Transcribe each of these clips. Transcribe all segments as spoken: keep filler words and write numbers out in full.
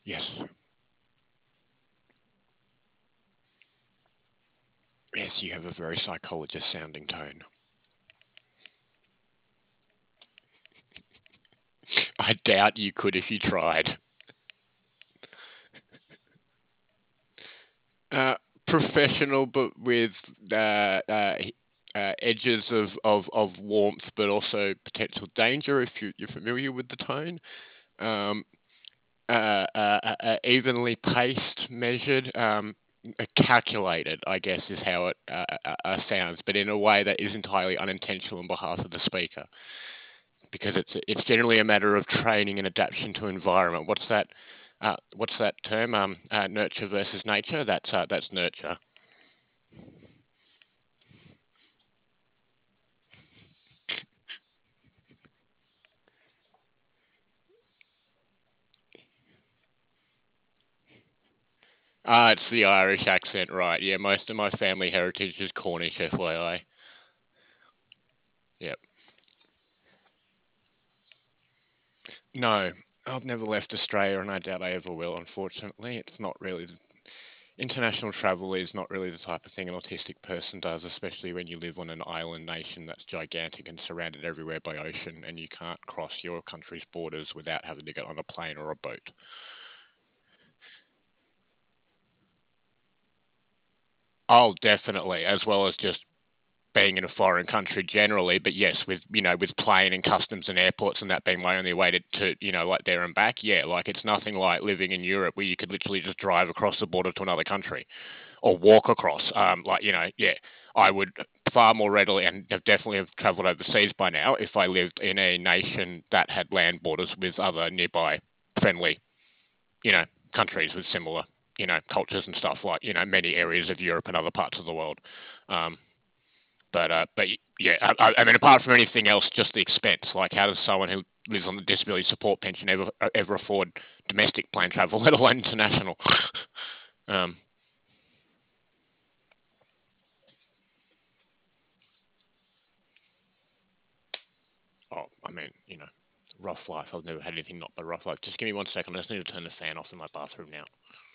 Yes. Yes, you have a very psychologist sounding tone. I doubt you could if you tried. Uh, Professional, but with uh, uh, uh, edges of, of, of warmth, but also potential danger if you, you're familiar with the tone. Um, uh, uh, uh, uh, Evenly paced, measured, um, uh, calculated, I guess, is how it uh, uh, uh, sounds, but in a way that is entirely unintentional on behalf of the speaker, because it's it's generally a matter of training and adaptation to environment. What's that? Uh, what's that term? Um, uh, nurture versus nature. That's uh, that's nurture. Ah, it's the Irish accent, right? Yeah, most of my family heritage is Cornish, F Y I. Yep. No, I've never left Australia, and I doubt I ever will. Unfortunately, it's not really international travel is not really the type of thing an autistic person does, especially when you live on an island nation that's gigantic and surrounded everywhere by ocean, and you can't cross your country's borders without having to get on a plane or a boat. Oh, definitely, as well as just being in a foreign country generally, but yes, with you know, with plane and customs and airports and that being my only way to, to you know, like there and back, yeah, like it's nothing like living in Europe where you could literally just drive across the border to another country or walk across. Um, like you know, yeah, I would far more readily and have definitely have travelled overseas by now if I lived in a nation that had land borders with other nearby friendly, you know, countries with similar, you know, cultures and stuff like you know many areas of Europe and other parts of the world. Um, but uh, but yeah, I, I mean, apart from anything else, just the expense. Like, how does someone who lives on the disability support pension ever ever afford domestic plane travel, let alone international? um, oh, I mean, you know, rough life. I've never had anything not but rough life. Just give me one second. I just need to turn the fan off in my bathroom now.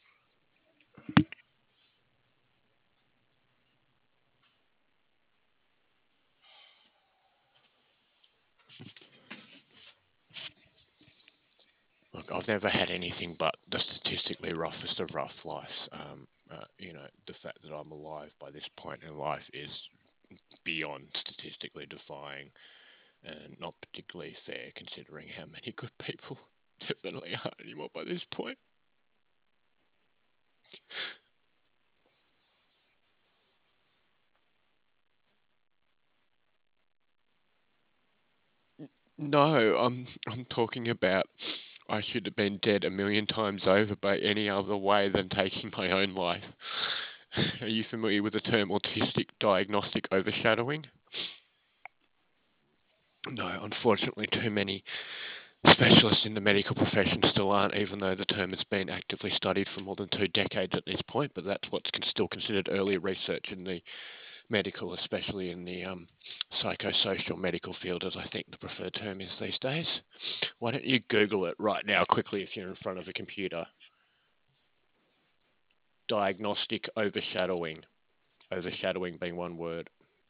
Look, I've never had anything but the statistically roughest of rough lives. Um, uh, you know, the fact that I'm alive by this point in life is beyond statistically defying and not particularly fair considering how many good people definitely aren't anymore by this point. No, I'm I'm talking about I should have been dead a million times over by any other way than taking my own life. Are you familiar with the term autistic diagnostic overshadowing? No, unfortunately, too many specialists in the medical profession still aren't, even though the term has been actively studied for more than two decades at this point. But that's what's still considered early research in the medical, especially in the um, psychosocial medical field, as I think the preferred term is these days. Why don't you Google it right now quickly if you're in front of a computer? Diagnostic overshadowing. Overshadowing being one word.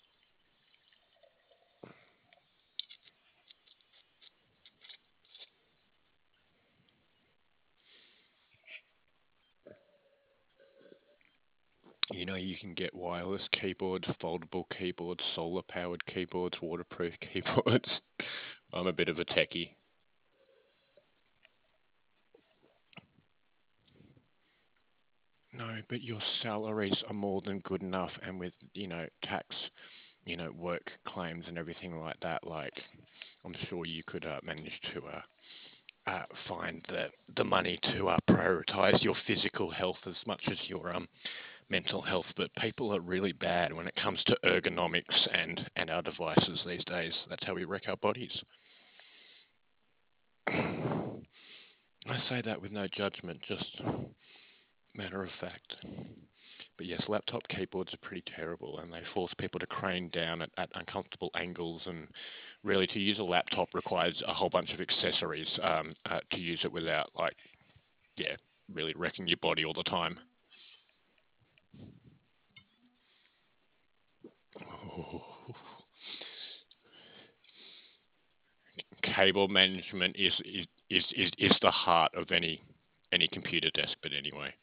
You know, you can get wireless keyboards, foldable keyboards, solar powered keyboards, waterproof keyboards. I'm a bit of a techie. No, but your salaries are more than good enough, and with, you know, tax, you know, work claims and everything like that, like, I'm sure you could uh, manage to uh, uh, find the the money to uh, prioritize your physical health as much as your um mental health. But people are really bad when it comes to ergonomics and and our devices these days. That's how we wreck our bodies. I say that with no judgment, just matter of fact. But yes, laptop keyboards are pretty terrible, and they force people to crane down at, at uncomfortable angles. And really, to use a laptop requires a whole bunch of accessories um, uh, to use it without, like, yeah. really wrecking your body all the time. Cable management is, is is is is the heart of any any computer desk, but anyway.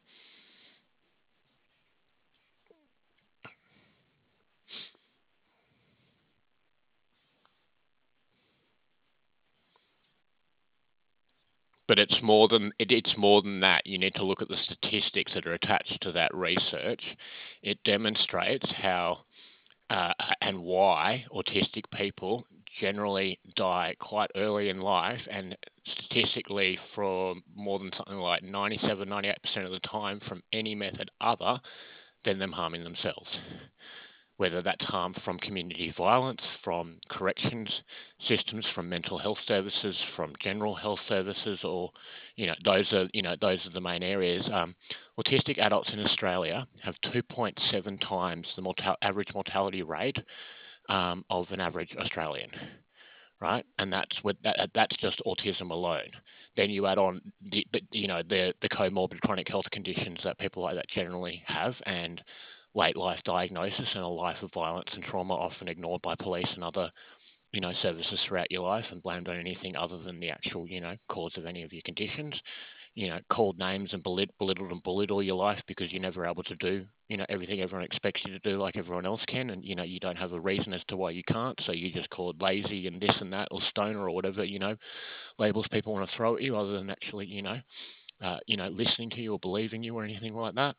But it's more than it, it's more than that. You need to look at the statistics that are attached to that research. It demonstrates how uh, and why autistic people generally die quite early in life, and statistically for more than something like ninety-seven, ninety-eight percent of the time from any method other than them harming themselves, whether that's harm from community violence, from corrections systems, from mental health services, from general health services, or you know those are you know those are the main areas. Um, autistic adults in Australia have two point seven times the mortal- average mortality rate um, of an average Australian, right? And that's with that, that's just autism alone. Then you add on the, the you know the the comorbid chronic health conditions that people like that generally have, and late life diagnosis and a life of violence and trauma often ignored by police and other you know services throughout your life and blamed on anything other than the actual you know cause of any of your conditions. You know, called names and belittled, belittled and bullied all your life because you're never able to do, you know, everything everyone expects you to do like everyone else can. And, you know, you don't have a reason as to why you can't. So you just called lazy and this and that or stoner or whatever, you know, labels people want to throw at you other than actually, you know, uh, you know, listening to you or believing you or anything like that.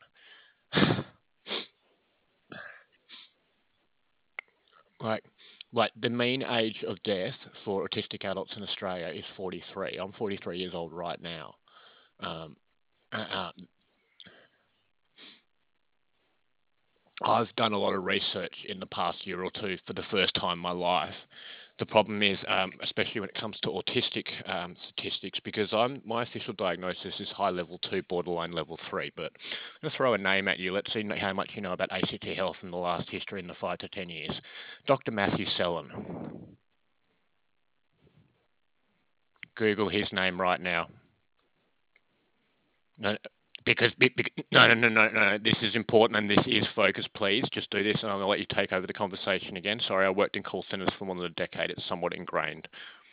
like, like the mean age of death for autistic adults in Australia is forty-three. I'm forty-three years old right now. Um, uh, uh, I've done a lot of research in the past year or two for the first time in my life. The problem is, um, especially when it comes to autistic um, statistics, because I'm my official diagnosis is high level two, borderline level three. But I'm going to throw a name at you. Let's see how much you know about A C T Health in the last history in the five to ten years. Doctor Matthew Sellon. Google his name right now. No, because, no, no, no, no, no. This is important and this is focus. Please just do this, and I'm gonna let you take over the conversation again. Sorry, I worked in call centers for more than a decade. It's somewhat ingrained.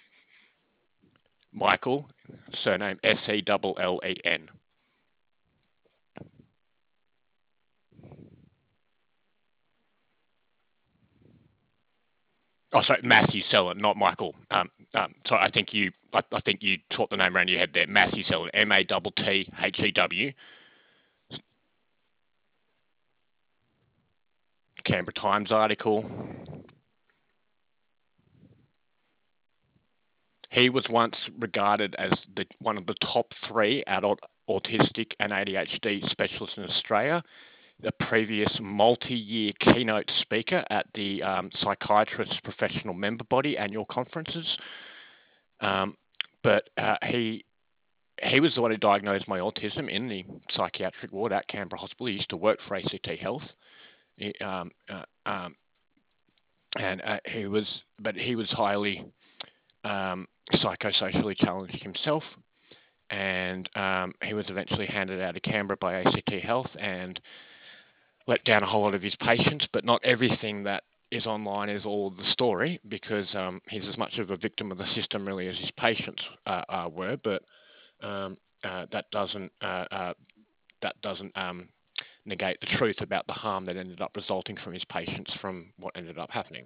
Michael, surname S E L L E N. Oh, sorry, Matthew Sellon, not Michael. Um, um, sorry, I think you, I, I think you taught the name around your head there. Matthew Sellon, M A T T H E W, Canberra Times article. He was once regarded as the one of the top three adult autistic and A D H D specialists in Australia, the previous multi-year keynote speaker at the um, Psychiatrists Professional Member Body annual conferences. Um, but uh, he he was the one who diagnosed my autism in the psychiatric ward at Canberra Hospital. He used to work for A C T Health. He, um, uh, um, and uh, he was, but he was highly um, psychosocially challenged himself, and um, he was eventually handed out of Canberra by A C T Health and let down a whole lot of his patients. But not everything that is online is all the story, because um, he's as much of a victim of the system really as his patients uh, uh, were. But um, uh, that doesn't uh, uh, that doesn't um, negate the truth about the harm that ended up resulting from his patients from what ended up happening.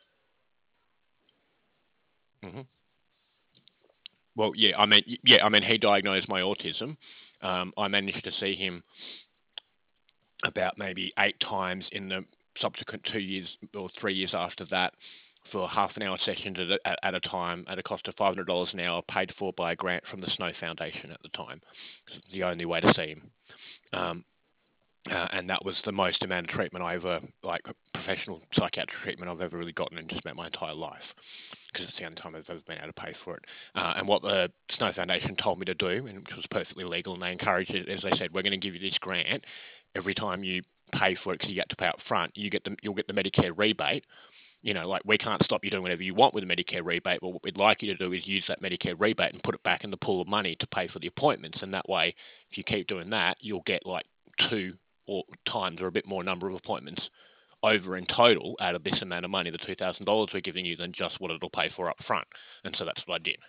hmm Well, yeah, I mean, yeah, I mean, he diagnosed my autism. Um, I managed to see him about maybe eight times in the subsequent two years or three years after that, for half an hour sessions at a, at a time at a cost of five hundred dollars an hour, paid for by a grant from the Snow Foundation at the time. It's the only way to see him. Um, uh, and that was the most amount of treatment I ever, like professional psychiatric treatment I've ever really gotten in just about my entire life, because it's the only time I've ever been able to pay for it. Uh, and what the Snow Foundation told me to do, and which was perfectly legal, and they encouraged it, as they said, we're going to give you this grant every time you pay for it, because you get to pay up front. You get the you'll get the Medicare rebate. you know, like we can't stop you doing whatever you want with a Medicare rebate, but what we'd like you to do is use that Medicare rebate and put it back in the pool of money to pay for the appointments. And that way, if you keep doing that, you'll get like two or times or a bit more number of appointments over in total out of this amount of money, the two thousand dollars we're giving you, than just what it'll pay for up front. And so that's what I did.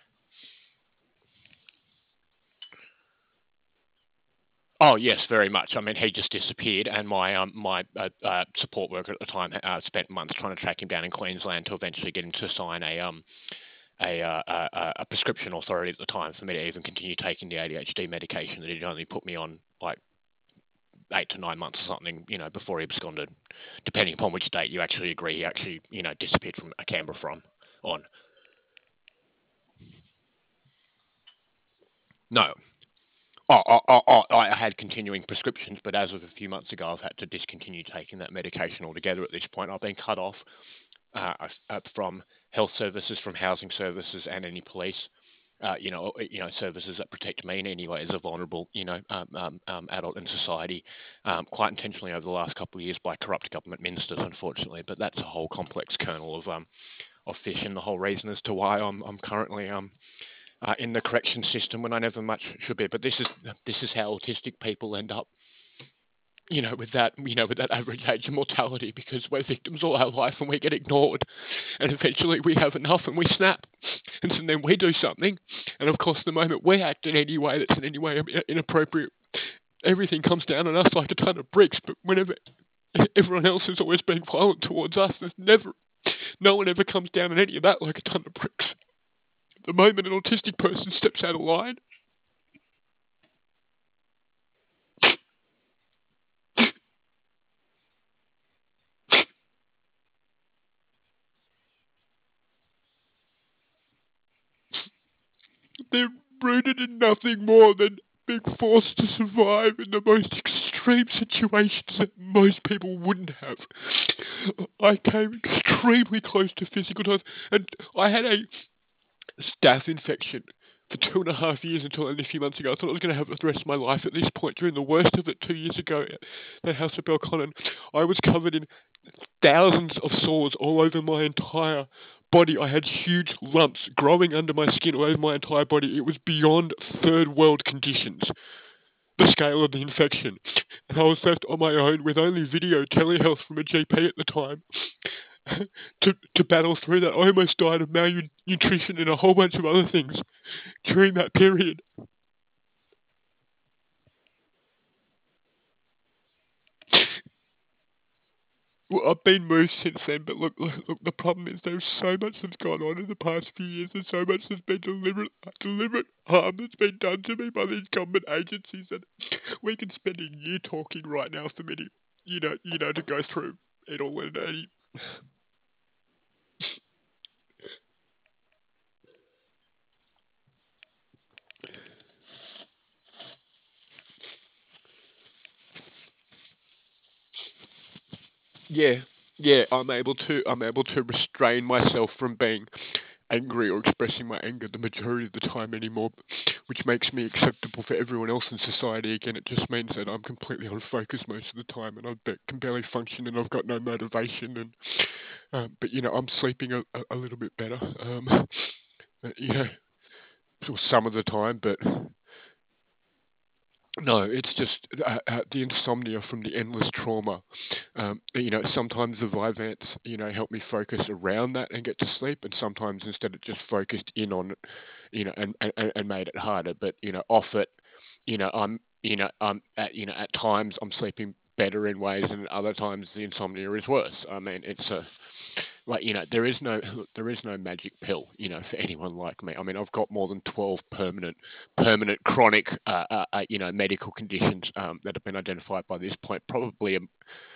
Oh yes, very much. I mean, he just disappeared, and my um my uh, uh, support worker at the time uh, spent months trying to track him down in Queensland to eventually get him to sign a um a uh, a, a prescription authority at the time for me to even continue taking the A D H D medication that he'd only put me on like eight to nine months or something, you know, before he was gone to, depending upon which date you actually agree, he actually, you know, disappeared from Canberra from on. No. Oh, oh, oh, oh, I had continuing prescriptions, but as of a few months ago, I've had to discontinue taking that medication altogether at this point. I've been cut off uh, uh, from health services, from housing services, and any police. Uh, you know, uh, you know, services that protect me in any way as a vulnerable, you know, um, um, um, adult in society, um, quite intentionally over the last couple of years by corrupt government ministers, unfortunately. But that's a whole complex kernel of um, of fish, and the whole reason as to why I'm I'm currently um uh, in the correction system when I never much should be. But this is this is how autistic people end up, you know, with that, you know, with that average age of mortality, because we're victims all our life and we get ignored, and eventually we have enough and we snap, and so then we do something, and of course the moment we act in any way that's in any way inappropriate, everything comes down on us like a ton of bricks. But whenever everyone else is always being violent towards us, there's never, no one ever comes down on any of that like a ton of bricks. The moment an autistic person steps out of line, they're rooted in nothing more than being forced to survive in the most extreme situations that most people wouldn't have. I came extremely close to physical death, and I had a staph infection for two and a half years until only a few months ago. I thought I was going to have it the rest of my life at this point. During the worst of it two years ago at the house of Belconnen, I was covered in thousands of sores all over my entire body. I had huge lumps growing under my skin all over my entire body. It was beyond third world conditions, the scale of the infection. And I was left on my own with only video telehealth from a G P at the time to, to battle through that. I almost died of malnutrition and a whole bunch of other things during that period. Well, I've been moved since then, but look, look, look, the problem is there's so much that's gone on in the past few years, and so much that's been deliberate, deliberate harm that's been done to me by these government agencies, and we can spend a year talking right now for me to, you know, you know, to go through it all. And, and yeah, yeah, I'm able to, I'm able to restrain myself from being angry or expressing my anger the majority of the time anymore, which makes me acceptable for everyone else in society. Again, it just means that I'm completely on focus most of the time, and I be- can barely function, and I've got no motivation. And um, but you know, I'm sleeping a, a, a little bit better, um, you know, some of the time. But no, it's just uh, uh, the insomnia from the endless trauma. Um, you know, sometimes the Vyvanse, you know, help me focus around that and get to sleep, and sometimes instead it just focused in on it, you know, and, and, and made it harder. But you know, off it, you know, I'm, you know, um, at you know, at times I'm sleeping better in ways, and other times the insomnia is worse. I mean, it's a like you know, there is no there is no magic pill, you know, for anyone like me. I mean, I've got more than twelve permanent, permanent chronic, uh, uh, uh, you know, medical conditions um, that have been identified by this point. Probably a,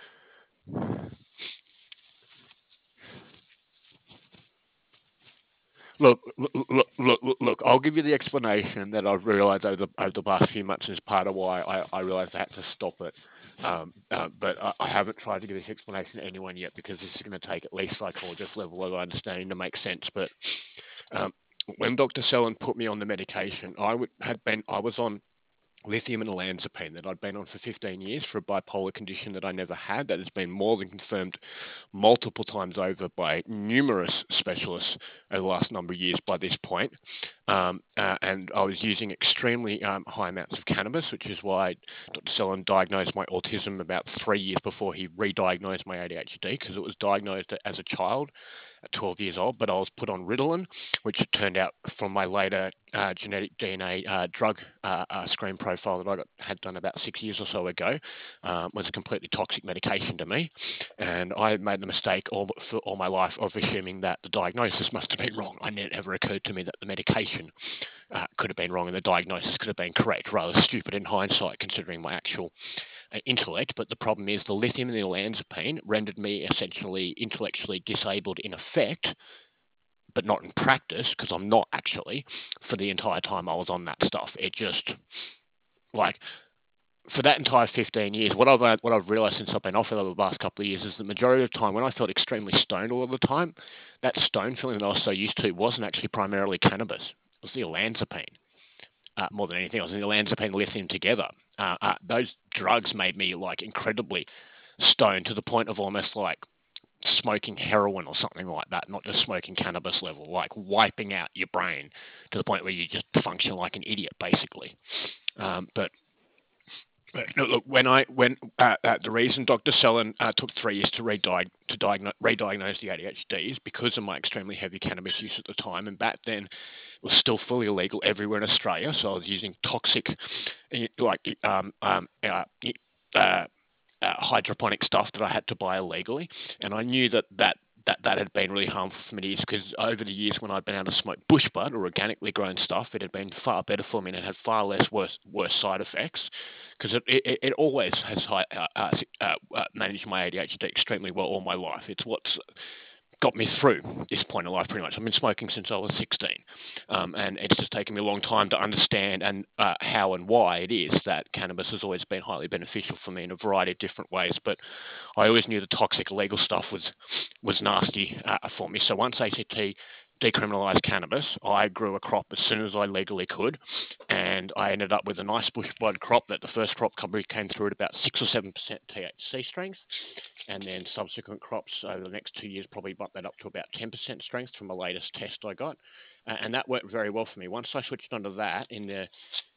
Look, look, look, look, look, I'll give you the explanation that I've realised over the, over the past few months as part of why I, I realised I had to stop it. Um, uh, but I, I haven't tried to give this explanation to anyone yet, because this is going to take at least psychologist level of understanding to make sense. But um, when Doctor Sellen put me on the medication, I would, had been I was on lithium and olanzapine that I'd been on for fifteen years for a bipolar condition that I never had, that has been more than confirmed multiple times over by numerous specialists over the last number of years by this point. Um, uh, and I was using extremely um, high amounts of cannabis, which is why Doctor Sellon diagnosed my autism about three years before he re-diagnosed my A D H D, because it was diagnosed as a child at twelve years old, but I was put on Ritalin, which it turned out from my later uh, genetic D N A uh, drug uh, uh, screen profile that I got, had done about six years or so ago, um, was a completely toxic medication to me. And I made the mistake all, for all my life of assuming that the diagnosis must have been wrong. It never occurred to me that the medication uh, could have been wrong and the diagnosis could have been correct. Rather stupid in hindsight, considering my actual uh, intellect. But the problem is the lithium and the olanzapine rendered me essentially intellectually disabled in effect, but not in practice, because I'm not actually, for the entire time I was on that stuff. It just, like, for that entire fifteen years, what I've what I've realized since I've been off it over the last couple of years is the majority of the time when I felt extremely stoned all of the time, that stone feeling that I was so used to wasn't actually primarily cannabis. It was the olanzapine. Uh, more than anything else, and the olanzapine and lithium together. Uh, uh, those drugs made me like incredibly stoned to the point of almost like smoking heroin or something like that, not just smoking cannabis level, like wiping out your brain to the point where you just function like an idiot, basically. Um, but no, look, when I when uh, uh, the reason Doctor Sellon uh, took three years to re-diag- to diagnose, re-diagnose the A D H D is because of my extremely heavy cannabis use at the time, and back then it was still fully illegal everywhere in Australia. So I was using toxic, like um, um, uh, uh, uh, hydroponic stuff that I had to buy illegally, and I knew that that that, that had been really harmful for me because over the years when I'd been able to smoke bushbud or organically grown stuff, it had been far better for me and it had far less worse worse side effects because it, it, it always has high, uh, uh, uh, managed my A D H D extremely well all my life. It's what's got me through this point in life pretty much. I've been smoking since I was sixteen, um, and it's just taken me a long time to understand and uh, how and why it is that cannabis has always been highly beneficial for me in a variety of different ways. But I always knew the toxic illegal stuff was was nasty uh, for me. So once A C T decriminalised cannabis, I grew a crop as soon as I legally could, and I ended up with a nice bushbud crop. That the first crop came through at about six or seven percent T H C strength, and then subsequent crops over the next two years probably bumped that up to about ten percent strength from the latest test I got, uh, and that worked very well for me. Once I switched onto that in the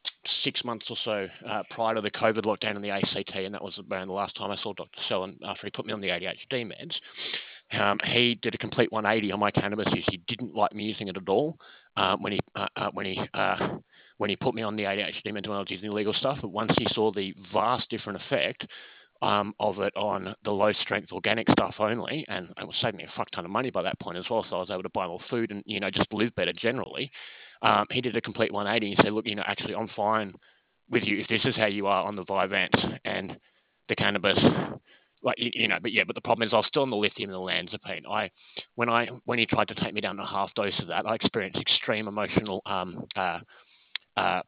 six months or so uh, prior to the COVID lockdown and the A C T, and that was around the last time I saw Doctor Sellon after he put me on the A D H D meds. Um, he did a complete one eighty on my cannabis use. He didn't like me using it at all um, when he uh, uh, when he uh, when he put me on the A D H D meds when I was using illegal stuff. But once he saw the vast different effect um, of it on the low strength organic stuff only, and it was saving me a fuck ton of money by that point as well. So I was able to buy more food and you know just live better generally. Um, he did a complete one eighty and he said, look, you know, actually I'm fine with you if this is how you are on the Vyvanse and the cannabis. Like you know, but yeah, but the problem is I was still on the lithium and the olanzapine. I when I when he tried to take me down to a half dose of that, I experienced extreme emotional um, uh, uh,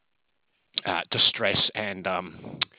uh, distress and um,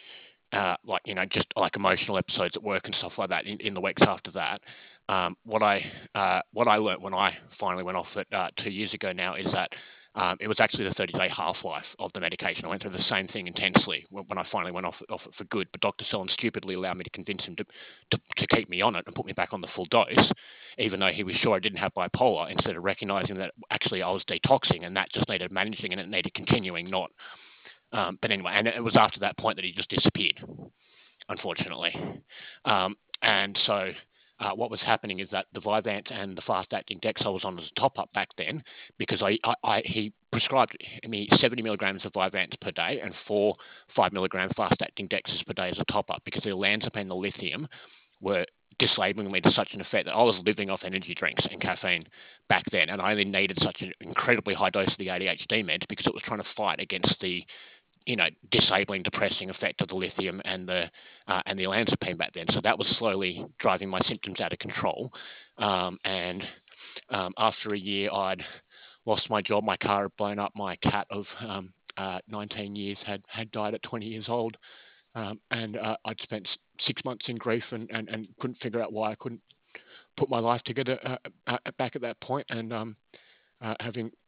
uh, like you know just like emotional episodes at work and stuff like that in, in the weeks after that. Um, what I uh, what I learnt when I finally went off it uh, two years ago now is that um, it was actually the thirty day half life of the medication. I went through the same thing intensely when, when I finally went off, off it for good. But Doctor Sellon stupidly allowed me to convince him to, to to keep me on it and put me back on the full dose, even though he was sure I didn't have bipolar. Instead of recognizing that actually I was detoxing and that just needed managing and it needed continuing, not um, but anyway, and it was after that point that he just disappeared, unfortunately. Um, and so uh, what was happening is that the Vyvanse and the fast-acting Dex I was on as a top-up back then, because I, I, I he prescribed me seventy milligrams of Vyvanse per day and four five milligram fast-acting Dexes per day as a top-up, because the olanzapine and the lithium were disabling me to such an effect that I was living off energy drinks and caffeine back then, and I only needed such an incredibly high dose of the A D H D meds because it was trying to fight against the you know, disabling, depressing effect of the lithium and the uh, and the olanzapine back then. So that was slowly driving my symptoms out of control. Um, and um, after a year, I'd lost my job, my car had blown up, my cat of um, uh, nineteen years had had died at twenty years old, um, and uh, I'd spent six months in grief and, and and couldn't figure out why I couldn't put my life together uh, uh, back at that point. And um, uh, having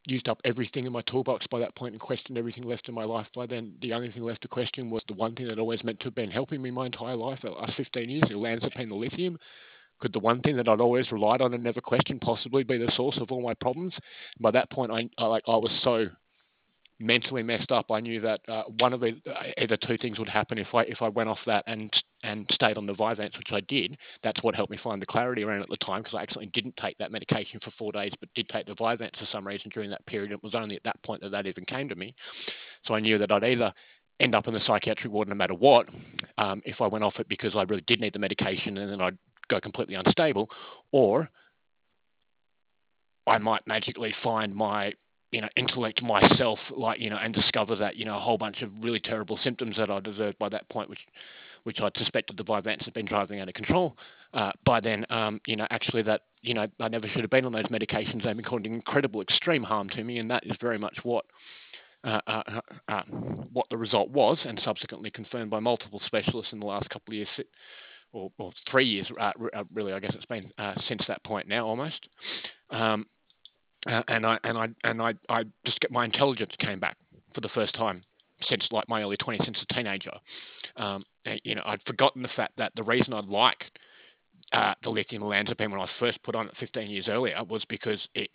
used up everything in my toolbox by that point and questioned everything left in my life by then. The only thing left to question was the one thing that always meant to have been helping me my entire life, the last fifteen years, olanzapine, the lithium. Could the one thing that I'd always relied on and never questioned possibly be the source of all my problems? By that point, I, I like I was so mentally messed up. I knew that uh, one of the uh, either two things would happen if I if I went off that and and stayed on the Vyvanse, which I did. That's what helped me find the clarity around at the time, because I actually didn't take that medication for four days, but did take the Vyvanse for some reason during that period. It was only at that point that that even came to me. So I knew that I'd either end up in the psychiatric ward no matter what, um, if I went off it because I really did need the medication, and then I'd go completely unstable, or I might magically find my you know intellect myself, like you know and discover that you know a whole bunch of really terrible symptoms that I deserved by that point, which which I suspected the Vyvanse had been driving out of control uh, by then. Um, you know actually that you know I never should have been on those medications. They've been causing incredible extreme harm to me, and that is very much what uh, uh, uh, uh, what the result was, and subsequently confirmed by multiple specialists in the last couple of years, or, or three years uh, really. I guess it's been uh, since that point now almost. Um, uh, and I and I and I I just get my intelligence came back for the first time since like my early twenties, since a teenager. Um, and, you know, I'd forgotten the fact that the reason I liked uh, the lithium olanzapine when I was first put on it fifteen years earlier was because it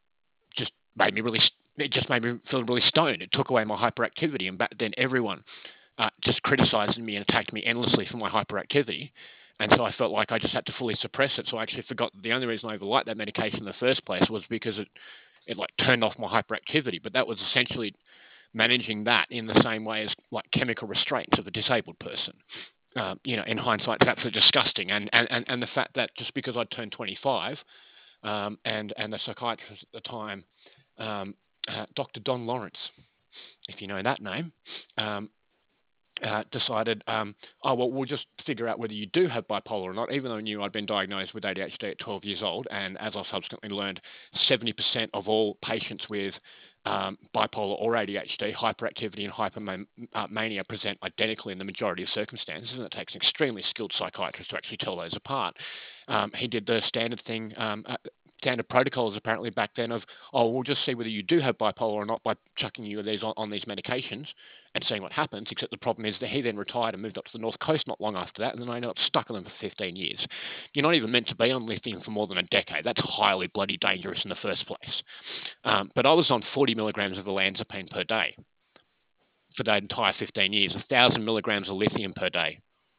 just made me really. It just made me feel really stoned. It took away my hyperactivity, and back then everyone uh, just criticised me and attacked me endlessly for my hyperactivity. And so I felt like I just had to fully suppress it. So I actually forgot that the only reason I ever liked that medication in the first place was because it it like turned off my hyperactivity. But that was essentially managing that in the same way as like chemical restraints of a disabled person. Um, you know, in hindsight, it's absolutely disgusting. And, and and and the fact that just because I turned twenty-five, um, and and the psychiatrist at the time, um, uh, Doctor Don Lawrence, if you know that name, um, uh, decided, um, oh, well, we'll just figure out whether you do have bipolar or not, even though I knew I'd been diagnosed with A D H D at twelve years old. And as I subsequently learned, seventy percent of all patients with um, bipolar or A D H D, hyperactivity and hypermania present identically in the majority of circumstances. And it takes an extremely skilled psychiatrist to actually tell those apart. Um, he did the standard thing, um, uh, standard protocols apparently back then of, oh, we'll just see whether you do have bipolar or not by chucking you these on, on these medications and seeing what happens. Except the problem is that he then retired and moved up to the North Coast not long after that, and then I ended up stuck on them for fifteen years. You're not even meant to be on lithium for more than a decade. That's highly bloody dangerous in the first place. Um, but I was on forty milligrams of olanzapine per day for that entire fifteen years, one thousand milligrams of lithium per day.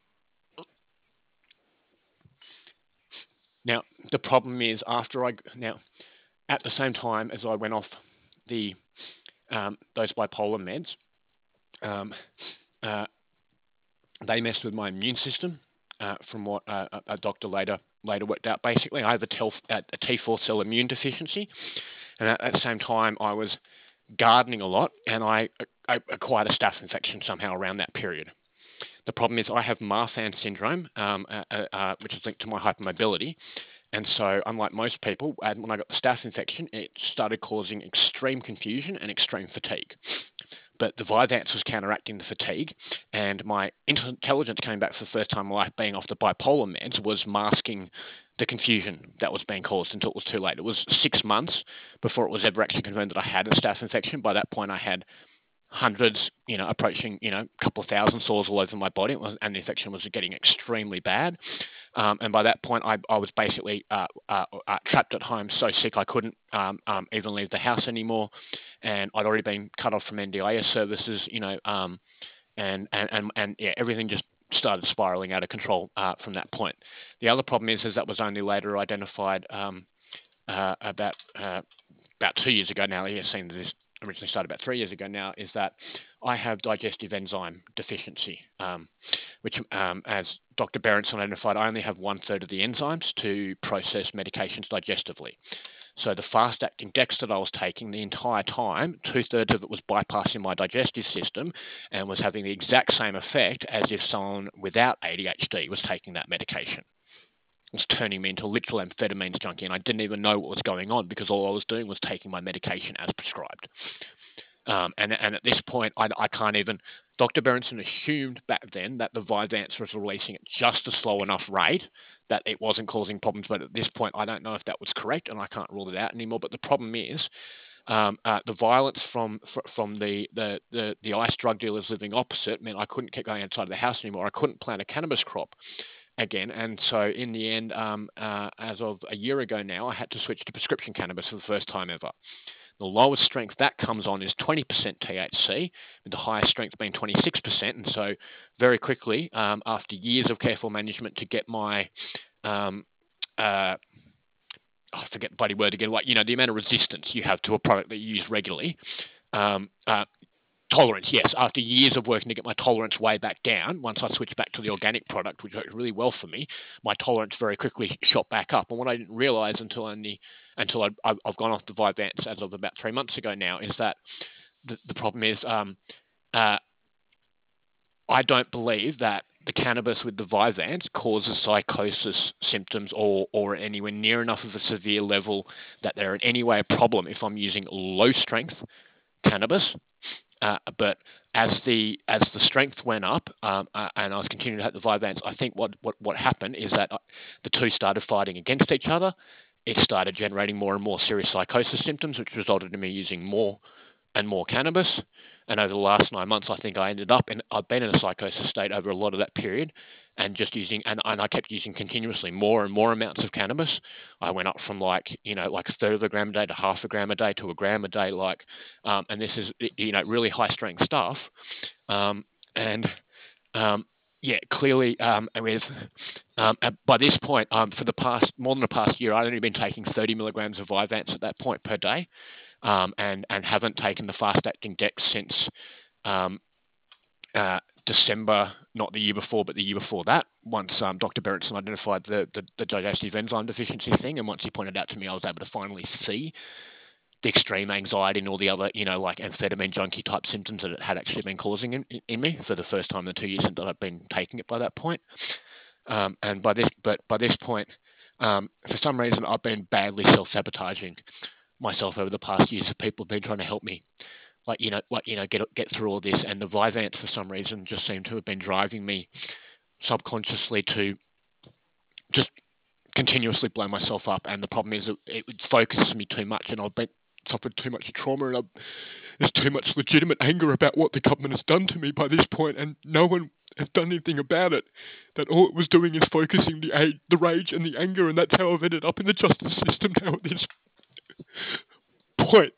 Now, the problem is after I, now, at the same time as I went off the um, those bipolar meds, um, uh, they messed with my immune system. Uh, from what uh, a doctor later later worked out, basically, I have a, tel- a T four cell immune deficiency, and at, at the same time, I was gardening a lot, and I, I acquired a staph infection somehow around that period. The problem is I have Marfan syndrome, um, uh, uh, uh, which is linked to my hypermobility. And so, unlike most people, when I got the staph infection, it started causing extreme confusion and extreme fatigue. But the Vyvanse was counteracting the fatigue, and my intelligence came back for the first time in my life. Being off the bipolar meds was masking the confusion that was being caused until it was too late. It was six months before it was ever actually confirmed that I had a staph infection. By that point, I had hundreds, you know, approaching, you know, a couple of thousand sores all over my body, and the infection was getting extremely bad. Um, and by that point, I, I was basically uh, uh, uh, trapped at home, so sick I couldn't um, um, even leave the house anymore, and I'd already been cut off from N D I S services, you know, um, and and and and yeah, everything just started spiraling out of control uh, from that point. The other problem is, is that was only later identified um, uh, about uh, about two years ago now. You've seen this originally started about three years ago now, is that I have digestive enzyme deficiency, um, which, um, as Doctor Berenson identified, I only have one third of the enzymes to process medications digestively. So the fast-acting Dex that I was taking the entire time, two-thirds of it was bypassing my digestive system and was having the exact same effect as if someone without A D H D was taking that medication. Was turning me into a literal amphetamines junkie, and I didn't even know what was going on because all I was doing was taking my medication as prescribed. Um, and, and at this point, I, I can't even. Doctor Berenson assumed back then that the Vyvanse was releasing at just a slow enough rate that it wasn't causing problems. But at this point, I don't know if that was correct, and I can't rule it out anymore. But the problem is, Um, uh, the violence from from the, the the the ice drug dealers living opposite meant I couldn't keep going outside of the house anymore. I couldn't plant a cannabis crop again, and so in the end, um, uh, as of a year ago now, I had to switch to prescription cannabis for the first time ever. The lowest strength that comes on is twenty percent T H C, with the highest strength being twenty-six percent. And so, very quickly, um, after years of careful management to get my um, uh, I forget the bloody word again, like, you know, the amount of resistance you have to a product that you use regularly. Um, uh, Tolerance, yes. After years of working to get my tolerance way back down, once I switched back to the organic product, which worked really well for me, my tolerance very quickly shot back up. And what I didn't realize until only until I, I've gone off the Vyvanse as of about three months ago now is that the, the problem is um, uh, I don't believe that the cannabis with the Vyvanse causes psychosis symptoms or or anywhere near enough of a severe level that they're in any way a problem if I'm using low strength cannabis. Uh, but as the as the strength went up, um, uh, and I was continuing to have the Vyvanse, I think what, what, what happened is that uh, the two started fighting against each other. It started generating more and more serious psychosis symptoms, which resulted in me using more and more cannabis. And over the last nine months, I think I ended up in, I've been in a psychosis state over a lot of that period and just using, and, and I kept using continuously more and more amounts of cannabis. I went up from like, you know, like a third of a gram a day to half a gram a day to a gram a day, like, um, and this is, you know, really high strength stuff. Um, and, um, yeah, clearly, um, with um, by this point, um, for the past more than the past year, I'd only been taking thirty milligrams of Vyvanse at that point per day, um, and and haven't taken the fast acting Dex since um, uh, December, not the year before, but the year before that. Once um, Doctor Berenson identified the, the the digestive enzyme deficiency thing, and once he pointed out to me, I was able to finally see the extreme anxiety and all the other, you know, like amphetamine junkie type symptoms that it had actually been causing in, in me for the first time in the two years that I've been taking it by that point. Um, and by this, but by this point, um, for some reason, I've been badly self-sabotaging myself over the past years. Of people have been trying to help me, like you know, like you know, get get through all this. And the Vyvanse, for some reason, just seemed to have been driving me subconsciously to just continuously blow myself up. And the problem is, it, it focuses me too much, and I've been suffered too much trauma, and I've, there's too much legitimate anger about what the government has done to me by this point, and no one has done anything about it. That all it was doing is focusing the aid, the rage and the anger, and that's how I've ended up in the justice system now at this point.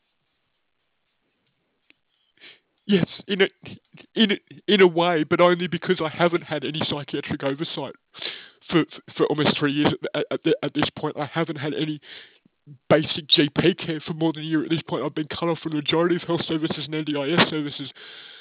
Yes, in a in a, in a way, but only because I haven't had any psychiatric oversight for for, for almost three years. At, at, the, at this point, I haven't had any basic G P care for more than a year. At this point, I've been cut off from the majority of health services and N D I S services.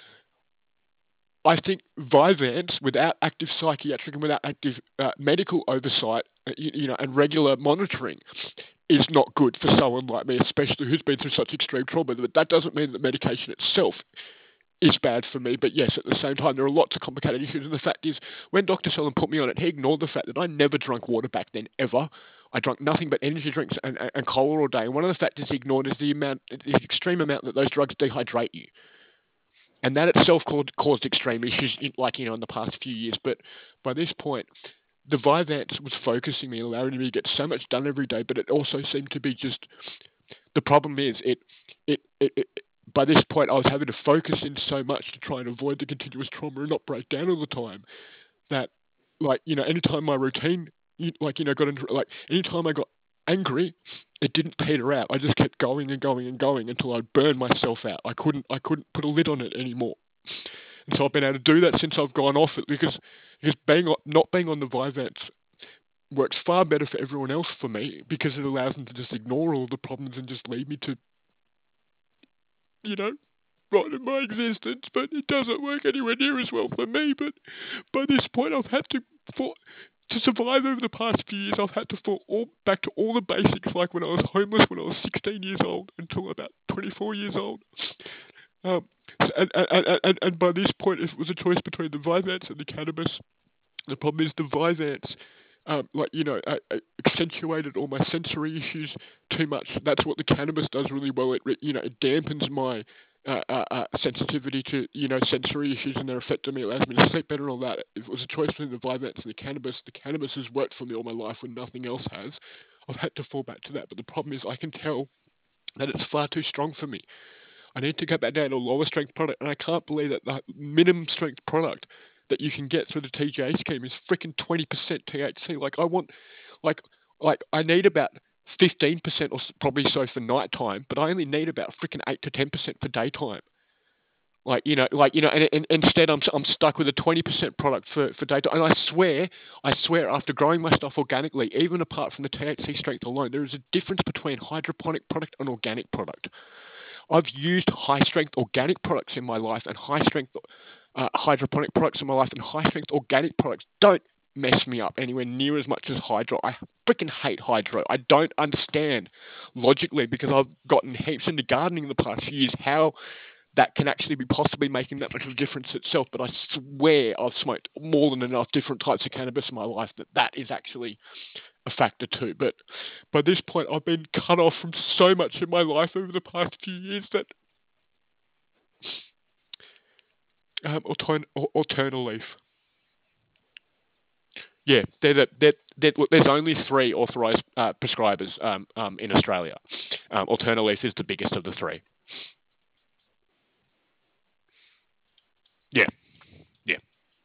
I think Vyvanse, without active psychiatric and without active uh, medical oversight, uh, you, you know, and regular monitoring, is not good for someone like me, especially who's been through such extreme trauma. But that doesn't mean that medication itself is bad for me. But yes, at the same time, there are lots of complicated issues. And the fact is, when Doctor Seldon put me on it, he ignored the fact that I never drank water back then, ever. I drank nothing but energy drinks and, and, and cola all day. And one of the factors he ignored is the amount, the extreme amount that those drugs dehydrate you. And that itself caused, caused extreme issues, in, like, you know, in the past few years. But by this point, the Vyvanse was focusing me and allowing me to get so much done every day, but it also seemed to be just, the problem is it, it, it, it by this point, I was having to focus in so much to try and avoid the continuous trauma and not break down all the time that, like, you know, anytime my routine, like, you know, got into, like, anytime I got angry, it didn't peter out. I just kept going and going and going until I'd burn myself out. I couldn't, I couldn't put a lid on it anymore. And so I've been able to do that since I've gone off it because, because being, not being on the Vyvanse works far better for everyone else for me because it allows them to just ignore all the problems and just leave me to, you know, right in my existence, but it doesn't work anywhere near as well for me. But by this point, I've had to, for, to survive over the past few years, I've had to fall all back to all the basics, like when I was homeless when I was sixteen years old until about twenty-four years old. Um, and, and, and, and by this point, it was a choice between the Vyvanse and the cannabis. The problem is the Vyvanse, um, like, you know, uh, uh, accentuated all my sensory issues too much. That's what the cannabis does really well. It, you know, it dampens my uh, uh, uh, sensitivity to, you know, sensory issues and their effect on me. It allows me to sleep better and all that. If it was a choice between the Vyvanse and the cannabis, the cannabis has worked for me all my life when nothing else has. I've had to fall back to that. But the problem is I can tell that it's far too strong for me. I need to get that down to a lower strength product, and I can't believe that the minimum strength product that you can get through the T G A scheme is freaking twenty percent T H C. Like I want, like, like I need about fifteen percent or probably so for nighttime, but I only need about freaking eight to ten percent for daytime. Like you know, like you know, and, and instead I'm I'm stuck with a twenty percent product for for daytime. And I swear, I swear, after growing my stuff organically, even apart from the T H C strength alone, there is a difference between hydroponic product and organic product. I've used high strength organic products in my life and high strength uh, hydroponic products in my life, and high strength organic products don't mess me up anywhere near as much as hydro. I freaking hate hydro. I don't understand logically, because I've gotten heaps into gardening in the past few years, how that can actually be possibly making that much of a difference itself. But I swear I've smoked more than enough different types of cannabis in my life that that is actually a factor too. But by this point, I've been cut off from so much in my life over the past few years that um, altern- alternal leaf. Yeah, they're the, they're, they're, look, there's only three authorised uh, prescribers um, um, in Australia. Um, alternal leaf is the biggest of the three. Yeah, yeah.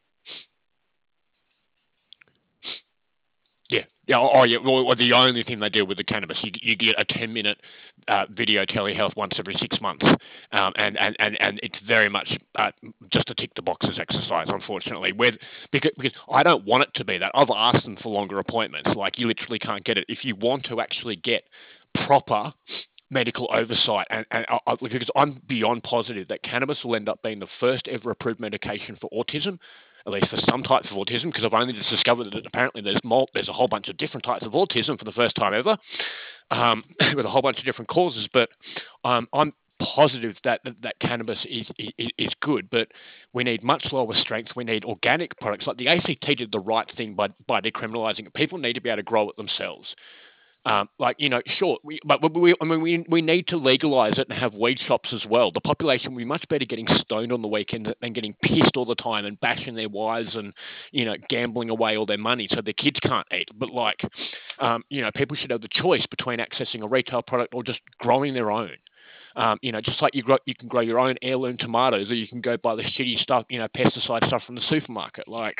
Yeah, yeah. Oh, oh, yeah. Well, well, the only thing they deal with the cannabis, you, you get a ten minute uh, video telehealth once every six months, um, and, and, and, and it's very much uh, just a tick the boxes exercise. Unfortunately, with because, because I don't want it to be that. I've asked them for longer appointments. Like you literally can't get it if you want to actually get proper medical oversight, and, and I, I, because I'm beyond positive that cannabis will end up being the first ever approved medication for autism, at least for some types of autism, because I've only just discovered that apparently there's more, there's a whole bunch of different types of autism for the first time ever, um, with a whole bunch of different causes. But um, I'm positive that, that that cannabis is, is is good, but we need much lower strength. We need organic products. Like the A C T did the right thing by by decriminalising it. People need to be able to grow it themselves. Um, like you know, sure, we, but we, I mean, we we need to legalize it and have weed shops as well. The population would be much better getting stoned on the weekend than getting pissed all the time and bashing their wives and you know gambling away all their money so their kids can't eat. But like, um, you know, people should have the choice between accessing a retail product or just growing their own. Um, you know, just like you grow, you can grow your own heirloom tomatoes, or you can go buy the shitty stuff, you know, pesticide stuff from the supermarket. Like,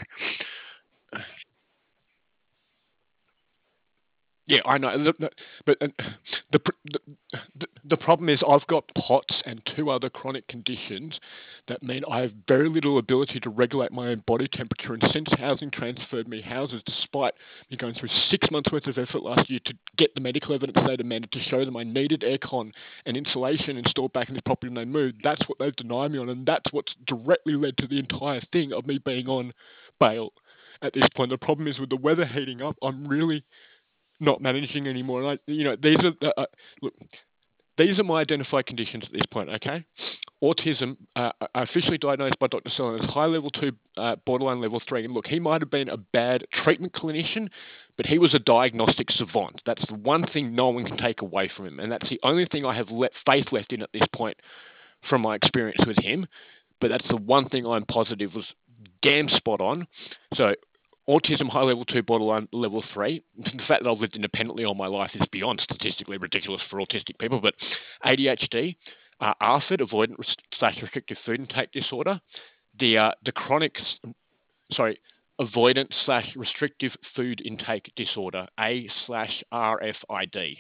yeah, I know, but uh, the, the the the problem is I've got POTS and two other chronic conditions that mean I have very little ability to regulate my own body temperature. And since housing transferred me houses, despite me going through six months worth of effort last year to get the medical evidence they demanded to show them I needed aircon and insulation installed back in this property when they moved, that's what they've denied me on, and that's what's directly led to the entire thing of me being on bail at this point. The problem is with the weather heating up, I'm really not managing anymore. And I, you know, these are uh, uh, look, these are my identified conditions at this point. Okay, autism, uh, uh, officially diagnosed by Doctor Sullivan as high level two, uh, borderline level three. And look, he might have been a bad treatment clinician, but he was a diagnostic savant. That's the one thing no one can take away from him, and that's the only thing I have let faith left in at this point from my experience with him. But that's the one thing I'm positive was damn spot on. So autism high level two, borderline level three. The fact that I've lived independently all my life is beyond statistically ridiculous for autistic people. But A D H D, uh, A R F I D, avoidant slash restrictive food intake disorder, the uh, the chronic, sorry, avoidant slash restrictive food intake disorder, A slash R F I D.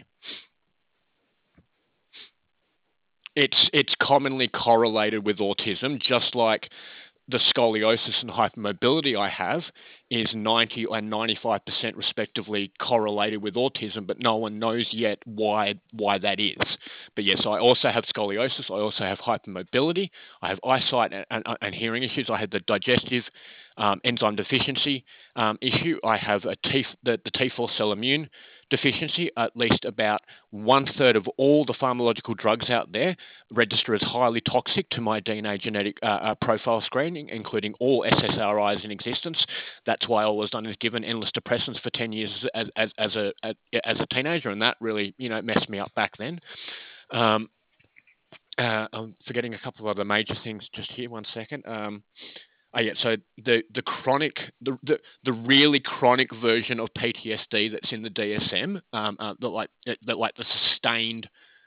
It's it's commonly correlated with autism, just like the scoliosis and hypermobility I have is ninety and ninety-five percent respectively correlated with autism, but no one knows yet why why that is. But yes, I also have scoliosis. I also have hypermobility. I have eyesight and, and, and hearing issues. I had the digestive um, enzyme deficiency um, issue. I have a T, the, the T four cell immune deficiency. At least about one third of all the pharmacological drugs out there register as highly toxic to my D N A genetic uh, uh, profile screening, including all S S R Is in existence. That's why I was done is given endless depressants for ten years as, as, as a as a teenager, and that really you know messed me up back then. Um, uh, I'm forgetting a couple of other major things just here. One second. Um, oh yeah, so the the chronic, the, the the really chronic version of P T S D that's in the D S M, um, uh, that like that like the sustained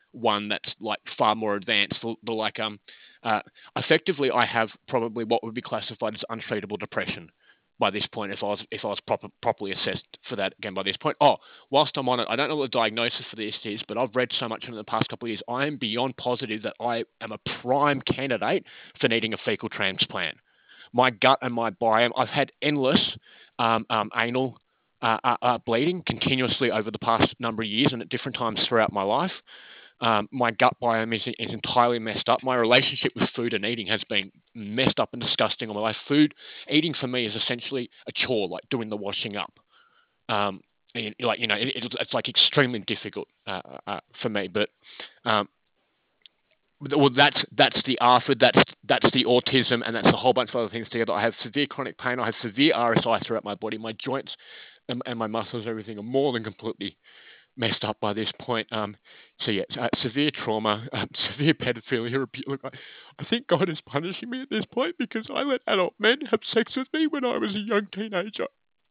one that's like far more advanced. The, the like um, uh, effectively, I have probably what would be classified as untreatable depression by this point. If I was if I was proper, properly assessed for that again by this point. Oh, whilst I'm on it, I don't know what the diagnosis for this is, but I've read so much in the past couple of years. I am beyond positive that I am a prime candidate for needing a fecal transplant. My gut and my biome, I've had endless um, um, anal uh, uh, uh, bleeding continuously over the past number of years and at different times throughout my life. Um, my gut biome is, is entirely messed up. My relationship with food and eating has been messed up and disgusting all my life. Food eating for me is essentially a chore, like doing the washing up. Um, and, like you know, it, it's like extremely difficult uh, uh, for me. But um, well, that's that's the A R F I D, that's that's the autism, and that's a whole bunch of other things together. I have severe chronic pain. I have severe R S I throughout my body. My joints and, and my muscles, everything, are more than completely messed up by this point. Um, so yeah, uh, severe trauma, um, severe pedophilia. Look, I, I think God is punishing me at this point because I let adult men have sex with me when I was a young teenager.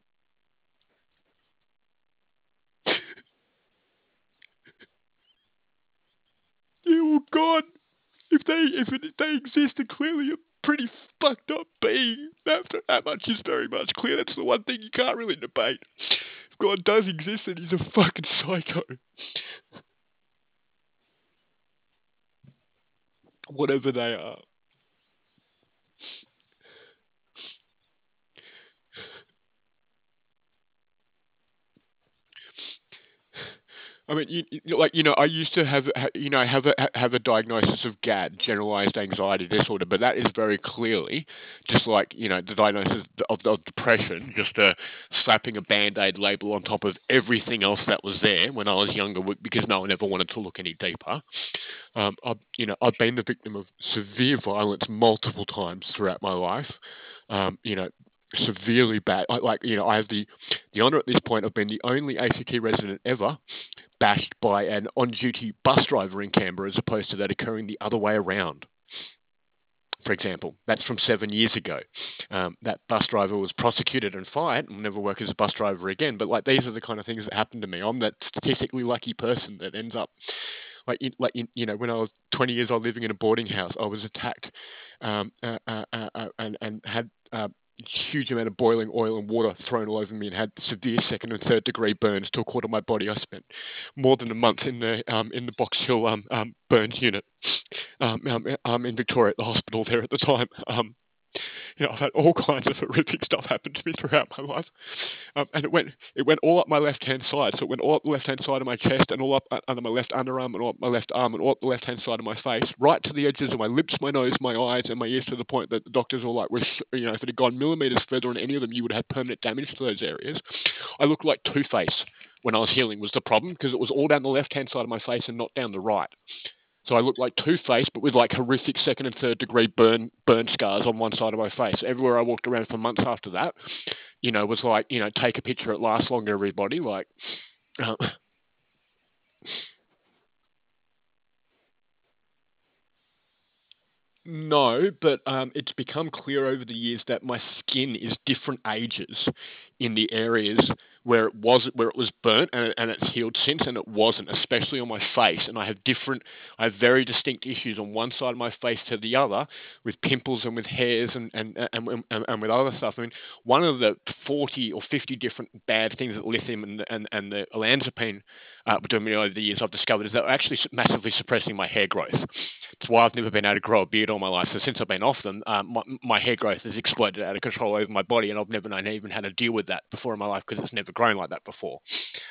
Oh God! If they if, it, if they exist, they're clearly a pretty fucked up being. That that much is very much clear. That's the one thing you can't really debate. If God does exist, then he's a fucking psycho. Whatever they are. I mean, you, you, like you know, I used to have you know have a have a diagnosis of G A D, generalized anxiety disorder, but that is very clearly just like you know the diagnosis of, of depression, just a slapping a band-aid label on top of everything else that was there when I was younger, because no one ever wanted to look any deeper. Um, I've, you know, I've been the victim of severe violence multiple times throughout my life. Um, you know, severely bad. I, like, you know, I have the the honour at this point of being the only A C T resident ever bashed by an on-duty bus driver in Canberra, as opposed to that occurring the other way around. For example, that's from seven years ago. Um, that bus driver was prosecuted and fired and will never work as a bus driver again. But like these are the kind of things that happen to me. I'm that statistically lucky person that ends up like like you know when I was twenty years old living in a boarding house, I was attacked um, uh, uh, uh, uh, and and had uh, huge amount of boiling oil and water thrown all over me and had severe second and third degree burns to a quarter of my body. I spent more than a month in the um, in the Box Hill um, um, burns unit um, um, um, in Victoria at the hospital there at the time. Um, you know, I've had all kinds of horrific stuff happen to me throughout my life, um, and it went it went all up my left hand side. So it went all up the left hand side of my chest, and all up under my left underarm, and all up my left arm, and all up the left hand side of my face, right to the edges of my lips, my nose, my eyes, and my ears, to the point that the doctors were like, you know, if it had gone millimeters further on any of them, you would have permanent damage to those areas. I looked like Two-Face when I was healing was the problem, because it was all down the left hand side of my face and not down the right. So I looked like Two-Face, but with like horrific second and third degree burn burn scars on one side of my face. Everywhere I walked around for months after that, you know, was like, you know, take a picture, it lasts longer, everybody. Like, uh, no, but um, it's become clear over the years that my skin is different ages in the areas where it was where it was burnt, and, and it's healed since, and it wasn't, especially on my face. And I have different, I have very distinct issues on one side of my face to the other, with pimples and with hairs and and and, and, and with other stuff. I mean, one of the forty or fifty different bad things that lithium and and, and the olanzapine uh, were doing me over the years, I've discovered is that they're actually massively suppressing my hair growth. It's why I've never been able to grow a beard all my life. So since I've been off them, um, my, my hair growth has exploded out of control over my body, and I've never known even how to deal with that before in my life, because it's never grown like that before.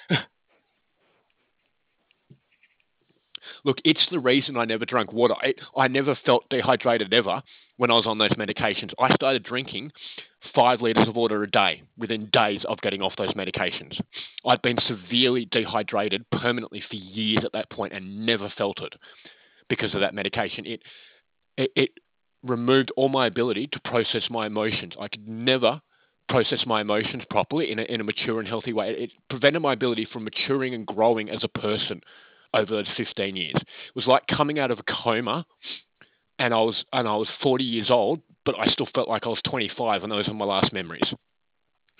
Look, it's the reason I never drank water. I, I never felt dehydrated ever when I was on those medications. I started drinking five litres of water a day within days of getting off those medications. I'd been severely dehydrated permanently for years at that point and never felt it because of that medication. It it, it removed all my ability to process my emotions. I could never process my emotions properly in a, in a mature and healthy way. It prevented my ability from maturing and growing as a person over those fifteen years. It was like coming out of a coma, and I was and I was forty years old, but I still felt like I was twenty-five, and those were my last memories.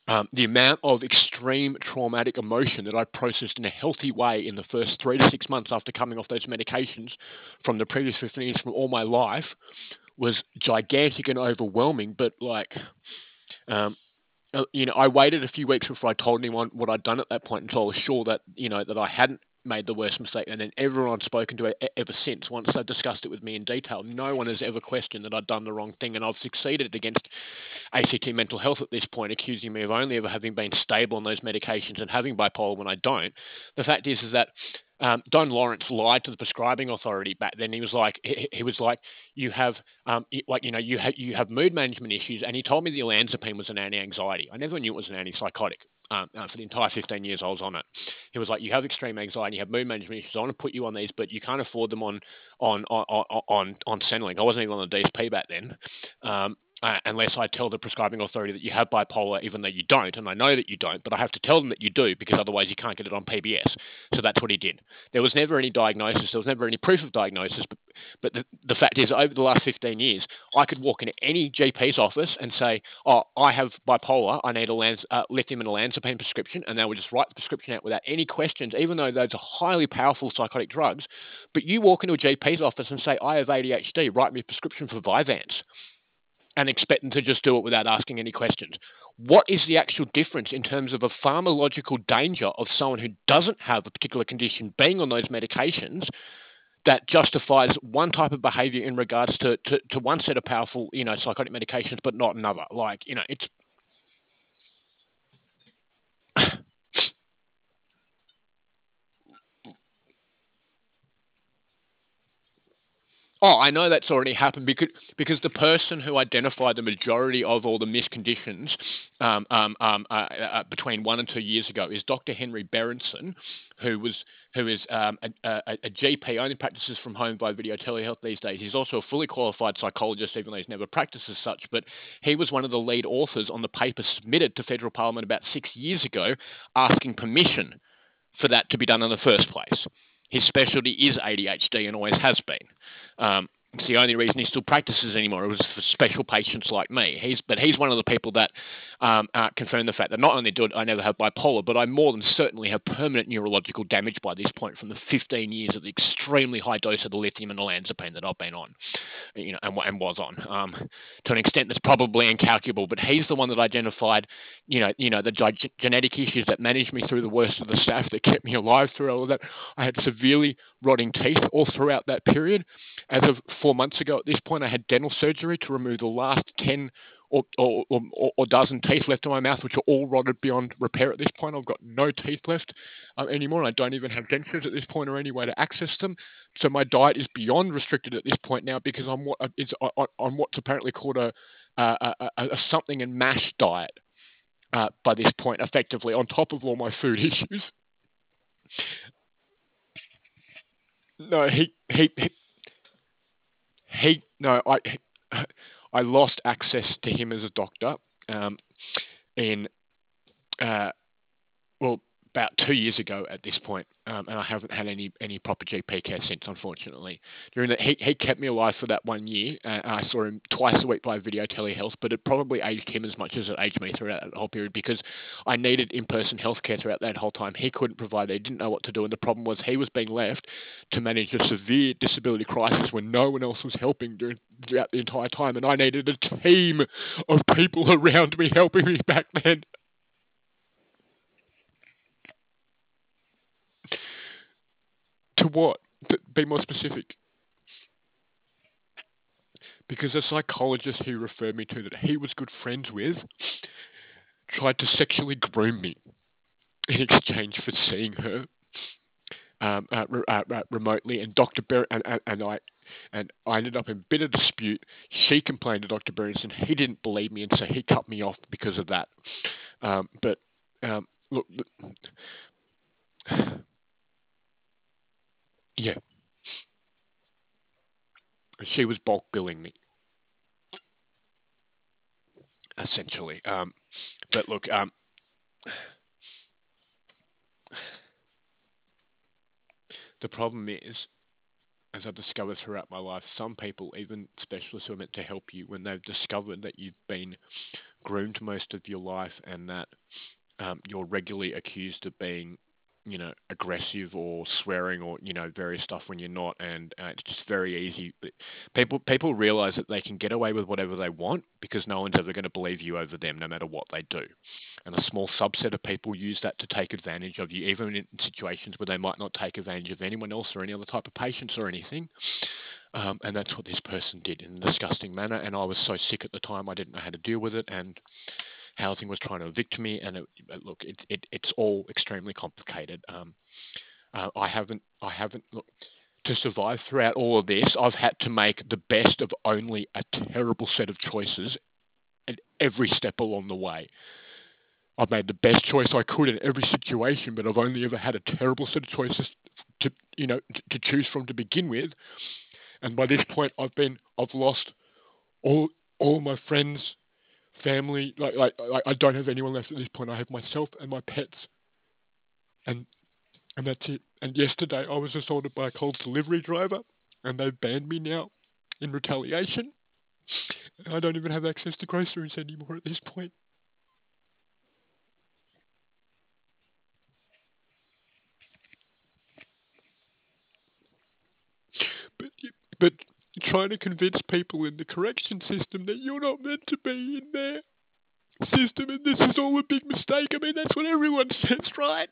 Um, the amount of extreme traumatic emotion that I processed in a healthy way in the first three to six months after coming off those medications from the previous fifteen years from all my life was gigantic and overwhelming. But like, um, uh, you know, I waited a few weeks before I told anyone what I'd done at that point until I was sure that, you know, that I hadn't made the worst mistake. And then everyone I'd spoken to e- ever since, once they've discussed it with me in detail, no one has ever questioned that I'd done the wrong thing. And I've succeeded against A C T Mental Health at this point, accusing me of only ever having been stable on those medications and having bipolar when I don't. The fact is, is that um, Don Lawrence lied to the prescribing authority back then. He was like, he, he was like, you have, um, like, you know, you have you have mood management issues, and he told me the olanzapine was an anti-anxiety. I never knew it was an antipsychotic. Um, uh, for the entire fifteen years I was on it, he was like, "You have extreme anxiety, you have mood management issues. I want to put you on these, but you can't afford them on on on on on, on Centrelink." I wasn't even on the D S P back then. Um, uh, unless I tell the prescribing authority that you have bipolar, even though you don't, and I know that you don't, but I have to tell them that you do because otherwise you can't get it on P B S. So that's what he did. There was never any diagnosis. There was never any proof of diagnosis. But, but the, the fact is, over the last fifteen years, I could walk into any G P's office and say, "Oh, I have bipolar. I need a lans- uh, lithium and olanzapine prescription," and they would just write the prescription out without any questions, even though those are highly powerful psychotic drugs. But you walk into a G P's office and say, "I have A D H D. Write me a prescription for Vyvanse," and expect them to just do it without asking any questions. What is the actual difference in terms of a pharmacological danger of someone who doesn't have a particular condition being on those medications that justifies one type of behavior in regards to, to, to one set of powerful, you know, psychotic medications, but not another? Like, you know, it's Oh, I know that's already happened because because the person who identified the majority of all the misconditions um, um, um, uh, uh, between one and two years ago is Doctor Henry Berenson, who was who is um, a, a, a G P, only practices from home by video telehealth these days. He's also a fully qualified psychologist, even though he's never practiced as such. But he was one of the lead authors on the paper submitted to federal parliament about six years ago, asking permission for that to be done in the first place. His specialty is A D H D and always has been. Um, it's the only reason he still practices anymore. It was for special patients like me. He's but he's one of the people that um, uh, confirmed the fact that not only do I never have bipolar, but I more than certainly have permanent neurological damage by this point from the fifteen years of the extremely high dose of the lithium and olanzapine that I've been on, you know, and, and was on, um, to an extent that's probably incalculable. But he's the one that identified, you know, you know, the ge- genetic issues that managed me through the worst of the stuff that kept me alive through all of that. I had severely rotting teeth all throughout that period. As of four months ago, at this point, I had dental surgery to remove the last ten or, or, or, or dozen teeth left in my mouth, which are all rotted beyond repair at this point. I've got no teeth left um, anymore. I don't even have dentures at this point or any way to access them. So my diet is beyond restricted at this point now because I'm what is on, on what's apparently called a, a, a, a something and mash diet uh, by this point, effectively on top of all my food issues. No, he he he, he no, I I lost access to him as a doctor um, in uh, well, about two years ago at this point, um, and I haven't had any any proper G P care since, unfortunately. During that, he, he kept me alive for that one year. Uh, I saw him twice a week by video telehealth, but it probably aged him as much as it aged me throughout that whole period because I needed in-person healthcare throughout that whole time. He couldn't provide it. He didn't know what to do, and the problem was he was being left to manage a severe disability crisis when no one else was helping during, throughout the entire time, and I needed a team of people around me helping me back then. To what? To be more specific. Because a psychologist he referred me to that he was good friends with tried to sexually groom me in exchange for seeing her um, uh, re- uh, uh, remotely. And Doctor Ber- and, and, and I and I ended up in bitter dispute. She complained to Doctor Berenson. He didn't believe me, and so he cut me off because of that. Um, but um, look, yeah, she was bulk billing me essentially. Um, but look, um, the problem is as I've discovered throughout my life, some people, even specialists who are meant to help you, when they've discovered that you've been groomed most of your life and that um, you're regularly accused of being, you know, aggressive or swearing or you know various stuff when you're not, and uh, it's just very easy. But people people realize that they can get away with whatever they want because no one's ever going to believe you over them, no matter what they do. And a small subset of people use that to take advantage of you, even in situations where they might not take advantage of anyone else or any other type of patients or anything. Um, and that's what this person did in a disgusting manner. And I was so sick at the time, I didn't know how to deal with it. And housing was trying to evict me, and it, look, it, it, it's all extremely complicated. Um, uh, I haven't, I haven't look to survive throughout all of this. I've had to make the best of only a terrible set of choices at every step along the way. I've made the best choice I could in every situation, but I've only ever had a terrible set of choices to, you know, to, to choose from to begin with. And by this point, I've been, I've lost all, all my friends, family. Like, like, like, I don't have anyone left at this point. I have myself and my pets, and and that's it. And yesterday, I was assaulted by a Coles delivery driver, and they've banned me now in retaliation. And I don't even have access to groceries anymore at this point. But but trying to convince people in the correction system that you're not meant to be in their system and this is all a big mistake. I mean, that's what everyone says, right?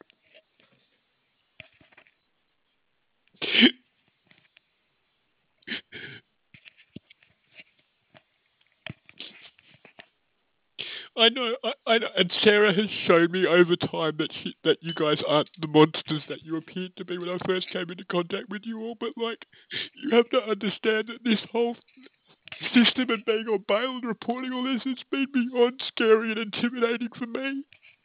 I know, I, I know, and Sarah has shown me over time that she, that you guys aren't the monsters that you appeared to be when I first came into contact with you all. But like, you have to understand that this whole system and being on bail and reporting all this has been beyond scary and intimidating for me.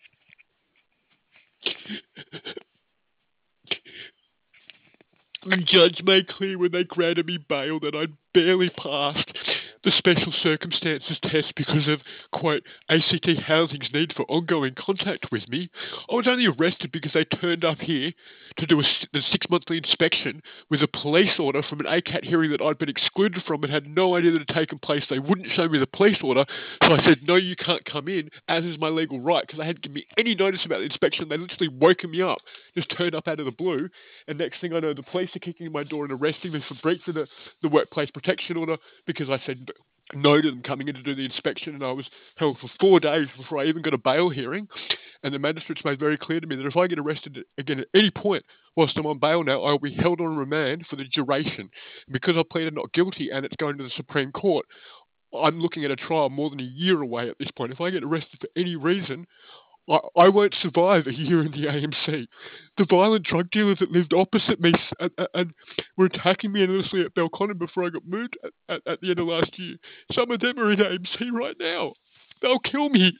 The judge made clear when they granted me bail that I'd barely passed the special circumstances test because of, quote, A C T Housing's need for ongoing contact with me. I was only arrested because they turned up here to do a, the six monthly inspection with a police order from an A C A T hearing that I'd been excluded from and had no idea that it had taken place. They wouldn't show me the police order, so I said, no, you can't come in, as is my legal right, because they hadn't given me any notice about the inspection. They literally woken me up, just turned up out of the blue, and next thing I know, the police are kicking in my door and arresting me for breaching the, the workplace protection order because I said no to them coming in to do the inspection, and I was held for four days before I even got a bail hearing. And the magistrates made very clear to me that if I get arrested again at any point whilst I'm on bail now, I'll be held on remand for the duration. Because I pleaded not guilty and it's going to the Supreme Court, I'm looking at a trial more than a year away at this point. If I get arrested for any reason, I, I won't survive a year in the A M C. The violent drug dealers that lived opposite me and, and were attacking me endlessly at Belconnen before I got moved at, at, at the end of last year, some of them are in A M C right now. They'll kill me.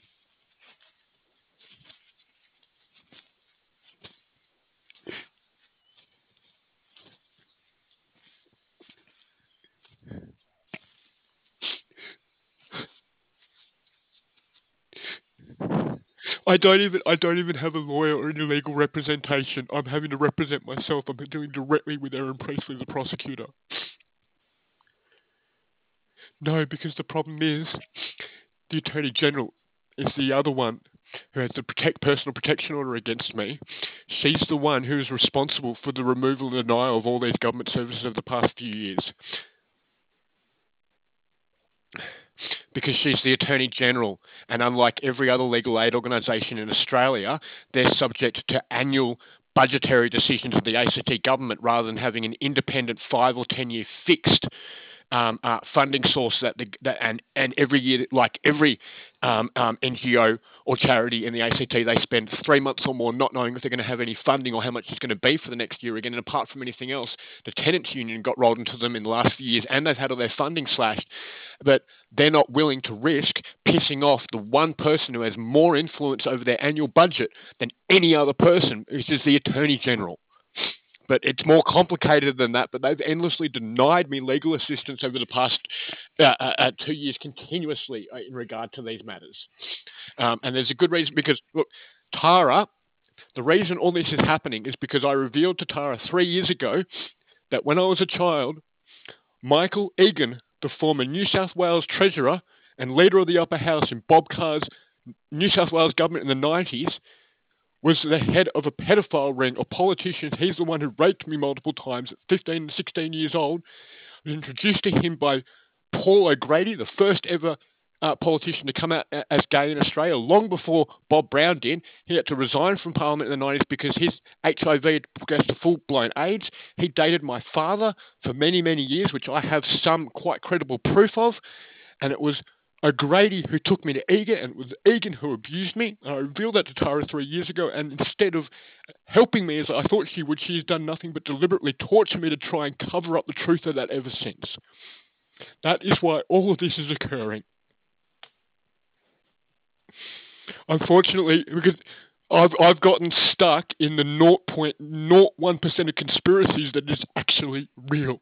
I don't even I don't even have a lawyer or any legal representation. I'm having to represent myself. I'm doing directly with Aaron Priestley, the prosecutor. No, because the problem is the Attorney General is the other one who has the protect personal protection order against me. She's the one who is responsible for the removal and denial of all these government services over the past few years. Because she's the Attorney General, and unlike every other legal aid organisation in Australia, they're subject to annual budgetary decisions of the A C T government rather than having an independent five or ten year fixed um, uh, funding source that, the, that and and every year, like every um, um, N G O or charity in the A C T, they spend three months or more not knowing if they're going to have any funding or how much it's going to be for the next year again. And apart from anything else, the tenants union got rolled into them in the last few years, and they've had all their funding slashed. But they're not willing to risk pissing off the one person who has more influence over their annual budget than any other person, which is the Attorney General. But it's more complicated than that. But they've endlessly denied me legal assistance over the past uh, uh, uh, two years continuously uh, in regard to these matters. Um, and there's a good reason because, look, Tara, the reason all this is happening is because I revealed to Tara three years ago that when I was a child, Michael Egan, the former New South Wales Treasurer and leader of the upper house in Bob Carr's New South Wales government in the nineties, was the head of a pedophile ring of politicians. He's the one who raped me multiple times at fifteen and sixteen years old. I was introduced to him by Paul O'Grady, the first ever uh, politician to come out as gay in Australia, long before Bob Brown did. He had to resign from Parliament in the nineties because his H I V had progressed to full-blown AIDS. He dated my father for many, many years, which I have some quite credible proof of. And it was O'Grady who took me to Egan, and it was Egan who abused me. And I revealed that to Tara three years ago, and instead of helping me as I thought she would, she's done nothing but deliberately torture me to try and cover up the truth of that ever since. That is why all of this is occurring. Unfortunately, because I've I've gotten stuck in the zero point zero one percent of conspiracies that is actually real.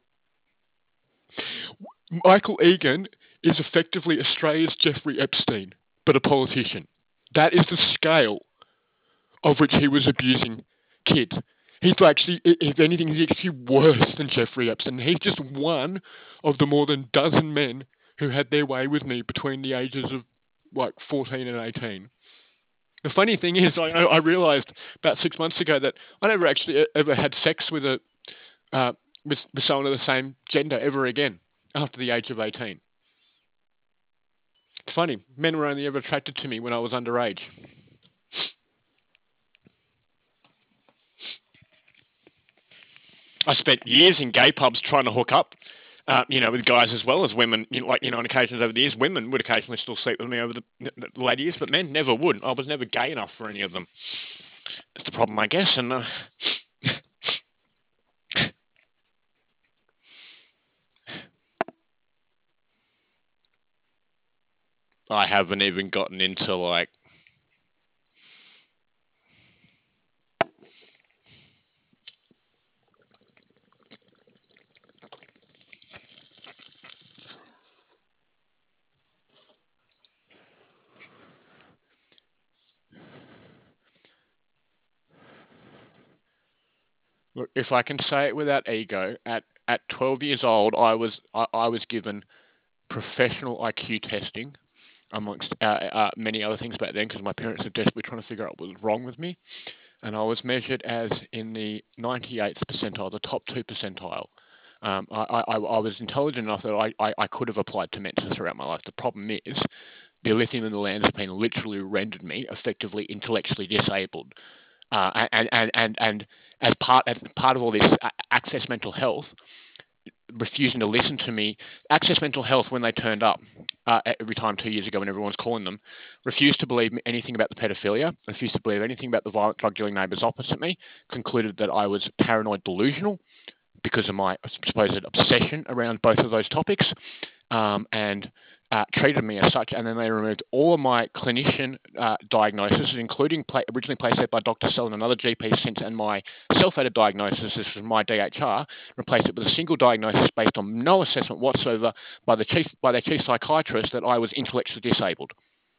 Michael Egan is effectively Australia's Jeffrey Epstein, but a politician. That is the scale of which he was abusing kids. He's actually, if anything, he's actually worse than Jeffrey Epstein. He's just one of the more than dozen men who had their way with me between the ages of like fourteen and eighteen. The funny thing is, I, I realised about six months ago that I never actually ever had sex with a uh, with, with someone of the same gender ever again after the age of eighteen. It's funny, men were only ever attracted to me when I was underage. I spent years in gay pubs trying to hook up, uh, you know, with guys as well as women. You know, like, you know, on occasions over the years, women would occasionally still sleep with me over the, the, the later years, but men never would. I was never gay enough for any of them. That's the problem, I guess. And uh, I haven't even gotten into like. Look, if I can say it without ego, at, at twelve years old, I was I, I was given professional I Q testing, amongst uh, uh, many other things back then, because my parents were desperately trying to figure out what was wrong with me, and I was measured as in the ninety-eighth percentile, the top two percentile. Um, I, I, I was intelligent enough that I, I, I could have applied to Mensa throughout my life. The problem is, the lithium in the olanzapine literally rendered me effectively intellectually disabled. Uh, and, and, and, and as part as part of all this, Access Mental Health refusing to listen to me. Access Mental Health, when they turned up uh, every time two years ago when everyone's calling them, refused to believe anything about the pedophilia, refused to believe anything about the violent drug dealing neighbours opposite me, concluded that I was paranoid delusional because of my supposed obsession around both of those topics, um, and uh, treated me as such. And then they removed all of my clinician uh, diagnoses, including pla- originally placed there by Doctor Sell and another G P since, and my self-added diagnosis, this was my D H R, replaced it with a single diagnosis based on no assessment whatsoever by the chief by their chief psychiatrist that I was intellectually disabled.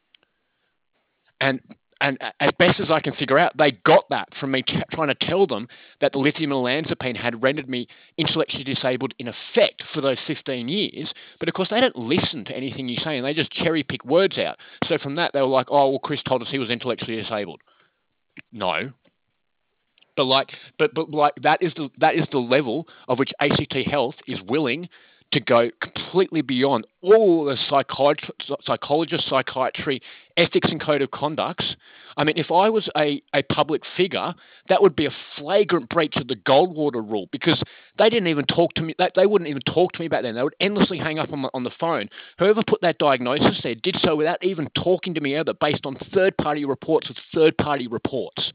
And And as best as I can figure out, they got that from me t- trying to tell them that the lithium and olanzapine had rendered me intellectually disabled in effect for those fifteen years. But of course, they don't listen to anything you say, and they just cherry pick words out. So from that, they were like, "Oh, well, Chris told us he was intellectually disabled." No, but like, but but like that is the that is the level of which A C T Health is willing to go completely beyond all the psychiatri- psychologist, psychiatry, ethics and code of conducts. I mean, if I was a, a public figure, that would be a flagrant breach of the Goldwater rule, because they didn't even talk to me. They, they wouldn't even talk to me back then. They would endlessly hang up on, my, on the phone. Whoever put that diagnosis there did so without even talking to me either, based on third-party reports of third-party reports.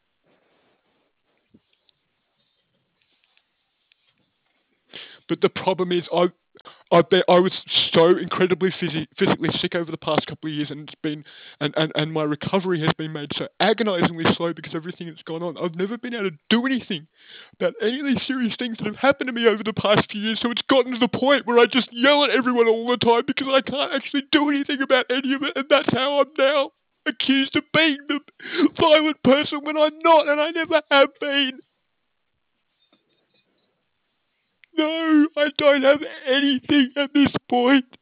But the problem is, I, I bet I was so incredibly phys- physically sick over the past couple of years, and it's been, and, and, and my recovery has been made so agonisingly slow because of everything that's gone on. I've never been able to do anything about any of these serious things that have happened to me over the past few years. So it's gotten to the point where I just yell at everyone all the time because I can't actually do anything about any of it, and that's how I'm now accused of being the violent person when I'm not, and I never have been. No, I don't have anything at this point.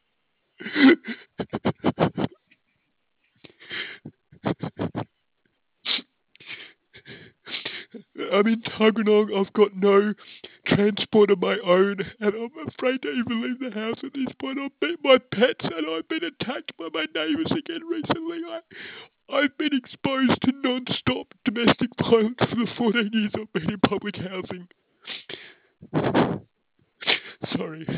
I'm in Tuggeranong. I've got no transport of my own, and I'm afraid to even leave the house at this point. I've met my pets, and I've been attacked by my neighbours again recently. I, I've been exposed to non-stop domestic violence for the fourteen years I've been in public housing. Sorry.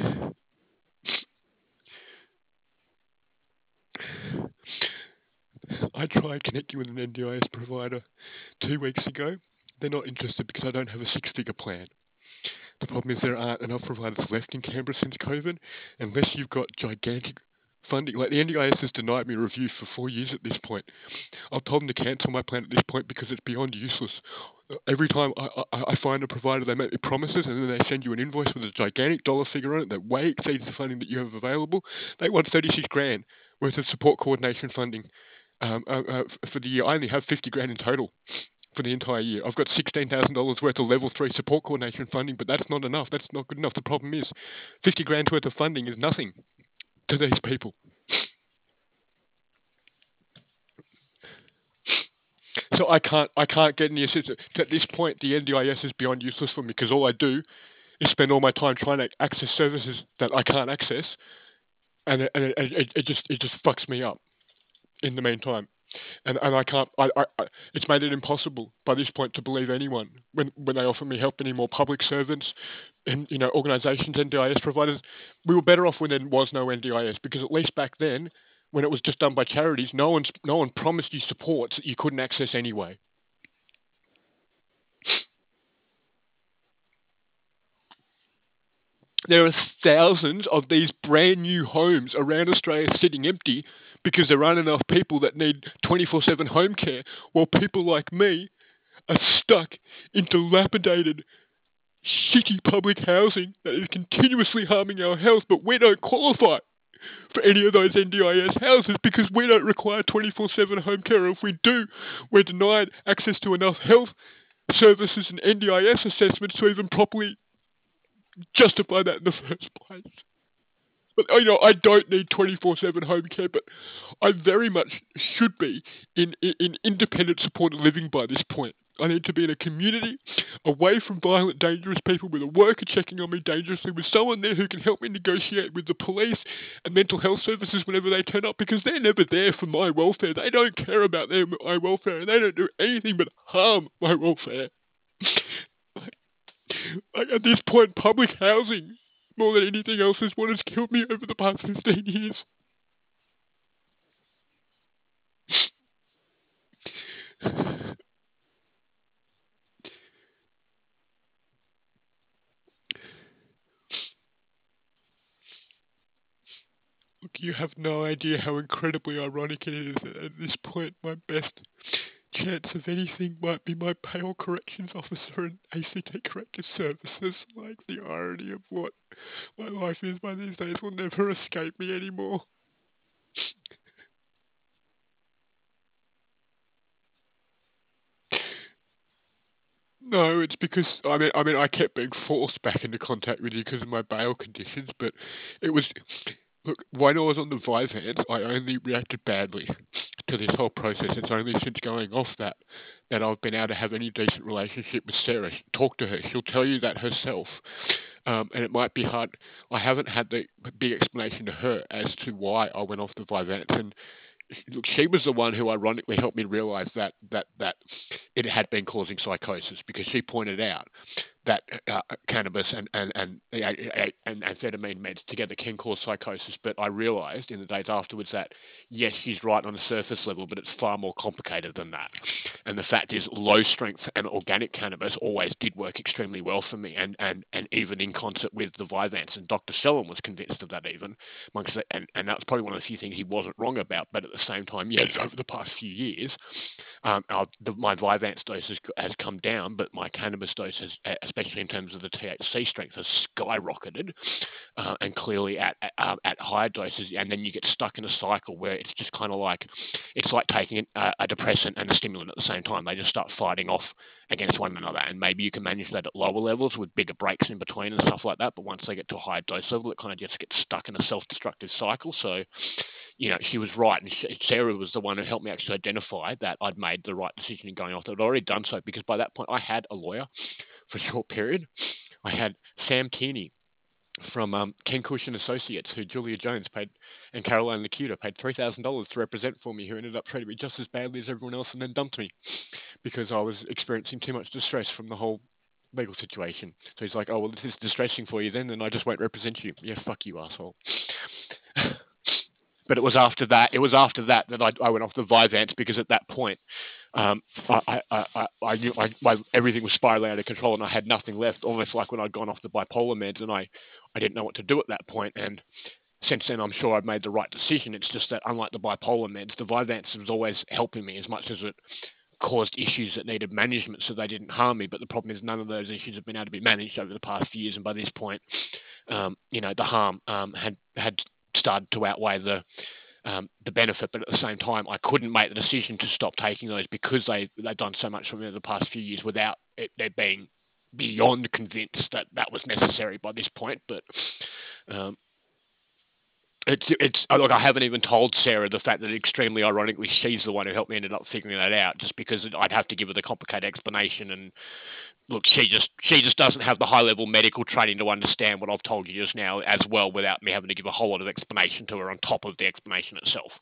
I tried connecting with an N D I S provider two weeks ago. They're not interested because I don't have a six-figure plan. The problem is there aren't enough providers left in Canberra since COVID, unless you've got gigantic funding. Like the N D I S has denied me a review for four years at this point. I've told them to cancel my plan at this point because it's beyond useless. Every time I, I, I find a provider, they make me promises and then they send you an invoice with a gigantic dollar figure on it that way exceeds the funding that you have available. They want thirty-six grand worth of support coordination funding um, uh, uh, for the year. I only have fifty grand in total for the entire year. I've got sixteen thousand dollars worth of level three support coordination funding, but that's not enough. That's not good enough. The problem is fifty grand worth of funding is nothing to these people. So I can't I can't get any assistance. At this point, the N D I S is beyond useless for me because all I do is spend all my time trying to access services that I can't access, and it, and it, it, it just it just fucks me up in the meantime. And and I can't. I, I, I it's made it impossible by this point to believe anyone when when they offer me help anymore. Public servants and you know organisations, N D I S providers. We were better off when there was no N D I S because at least back then, when it was just done by charities, no one's no one promised you supports that you couldn't access anyway. There are thousands of these brand new homes around Australia sitting empty because there aren't enough people that need twenty-four seven home care, while people like me are stuck in dilapidated, shitty public housing that is continuously harming our health, but we don't qualify for any of those N D I S houses because we don't require twenty-four seven home care. If we do, we're denied access to enough health services and N D I S assessments to even properly justify that in the first place. But you know, I don't need twenty-four seven home care, but I very much should be in, in, in independent supported living by this point. I need to be in a community away from violent, dangerous people with a worker checking on me dangerously, with someone there who can help me negotiate with the police and mental health services whenever they turn up because they're never there for my welfare. They don't care about their, my welfare and they don't do anything but harm my welfare. Like at this point, public housing, more than anything else, is what has killed me over the past fifteen years. Look, you have no idea how incredibly ironic it is that at this point my best chance of anything might be my pale corrections officer and A C T Corrective Services. Like, the irony of what my life is by these days will never escape me anymore. No, it's because I mean, I mean, I kept being forced back into contact with you because of my bail conditions. But it was, look, when I was on the Vyvanse, I only reacted badly to this whole process. It's only since going off that that I've been able to have any decent relationship with Sarah. Talk to her; she'll tell you that herself. Um, and it might be hard. I haven't had the big explanation to her as to why I went off the Vyvanse, and look, she was the one who ironically helped me realize that that that it had been causing psychosis because she pointed out that uh, cannabis and and and, and amphetamine meds together can cause psychosis. But I realised in the days afterwards that yes, she's right on a surface level, but it's far more complicated than that. And the fact is, low strength and organic cannabis always did work extremely well for me, and and and even in concert with the Vyvanse. And Doctor Selim was convinced of that even, amongst the, and and that's probably one of the few things he wasn't wrong about. But at the same time, yes, over the past few years, um, our, the, my Vyvanse dose has, has come down, but my cannabis dose has, especially in terms of the T H C strength, has skyrocketed, uh, and clearly at at, um, at higher doses. And then you get stuck in a cycle where it's just kind of like it's like taking a, a depressant and a stimulant at the same time. They just start fighting off against one another, and maybe you can manage that at lower levels with bigger breaks in between and stuff like that. But once they get to a higher dose level, it kind of just gets stuck in a self-destructive cycle. So, you know, she was right, and she, Sarah was the one who helped me actually identify that I'd made the right decision in going off. I'd already done so because by that point I had a lawyer for a short period. I had Sam Tierney from um, Ken Cush and Associates, who Julia Jones paid, and Caroline Lacuta paid three thousand dollars to represent for me, who ended up treating me just as badly as everyone else and then dumped me because I was experiencing too much distress from the whole legal situation. So he's like, oh, well, this is distressing for you then, and I just won't represent you. Yeah, fuck you, asshole. But it was after that. It was after that that I, I went off the Vyvanse because at that point, um, I, I, I, I knew I, my, everything was spiraling out of control and I had nothing left. Almost like when I'd gone off the bipolar meds and I, I didn't know what to do at that point. And since then, I'm sure I've made the right decision. It's just that unlike the bipolar meds, the Vyvanse was always helping me as much as it caused issues that needed management, so they didn't harm me. But the problem is none of those issues have been able to be managed over the past few years. And by this point, um, you know, the harm um, had had started to outweigh the um, the benefit. But at the same time, I couldn't make the decision to stop taking those because they they've done so much for me over the past few years without it, it being beyond convinced that that was necessary by this point. But um, it's it's look, I haven't even told Sarah the fact that extremely ironically she's the one who helped me ended up figuring that out, just because I'd have to give her the complicated explanation. And look, she just she just doesn't have the high level medical training to understand what I've told you just now as well, without me having to give a whole lot of explanation to her on top of the explanation itself.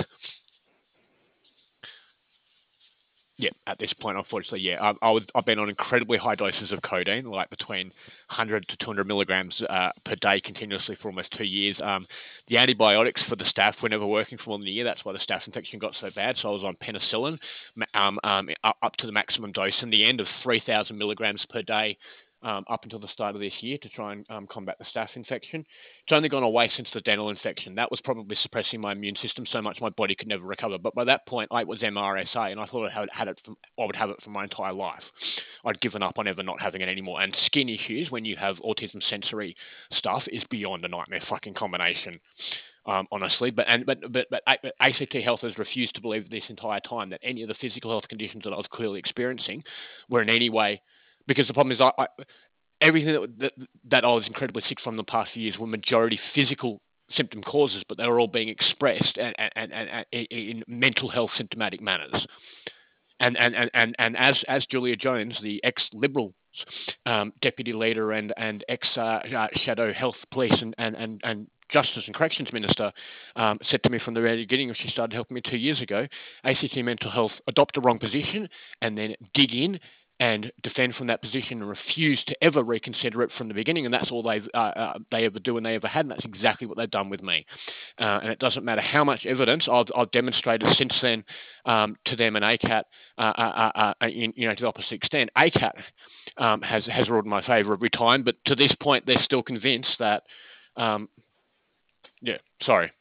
Yeah, at this point, unfortunately, yeah, I, I was I've been on incredibly high doses of codeine, like between one hundred to two hundred milligrams uh, per day, continuously for almost two years. Um, the antibiotics for the staph were never working for more than a year. That's why the staph infection got so bad. So I was on penicillin, um, um, up to the maximum dose in the end of three thousand milligrams per day. Um, up until the start of this year to try and um, combat the staph infection. It's only gone away since the dental infection. That was probably suppressing my immune system so much my body could never recover. But by that point, I was M R S A, and I thought I had, had it. From, I would have it for my entire life. I'd given up on ever not having it anymore. And skin issues, when you have autism sensory stuff, is beyond a nightmare fucking combination. Um, honestly, but and but but but A C T Health has refused to believe this entire time that any of the physical health conditions that I was clearly experiencing were in any way. Because the problem is, I, I everything that, that that I was incredibly sick from the past few years were majority physical symptom causes, but they were all being expressed and and, and, and in mental health symptomatic manners. And and, and, and, and as as Julia Jones, the ex-Liberal um, deputy leader and and ex uh, uh, shadow health police and and and, and Justice and Corrections Minister, um, said to me from the very beginning, when she started helping me two years ago, A C T Mental Health adopt the wrong position and then dig in and defend from that position and refuse to ever reconsider it from the beginning. And that's all they uh, uh, they ever do and they ever had. And that's exactly what they've done with me. Uh, and it doesn't matter how much evidence I've, I've demonstrated since then um, to them and A C A T, uh, uh, uh, in, you know, to the opposite extent. A C A T um, has, has ruled in my favour every time. But to this point, they're still convinced that, um, yeah, sorry.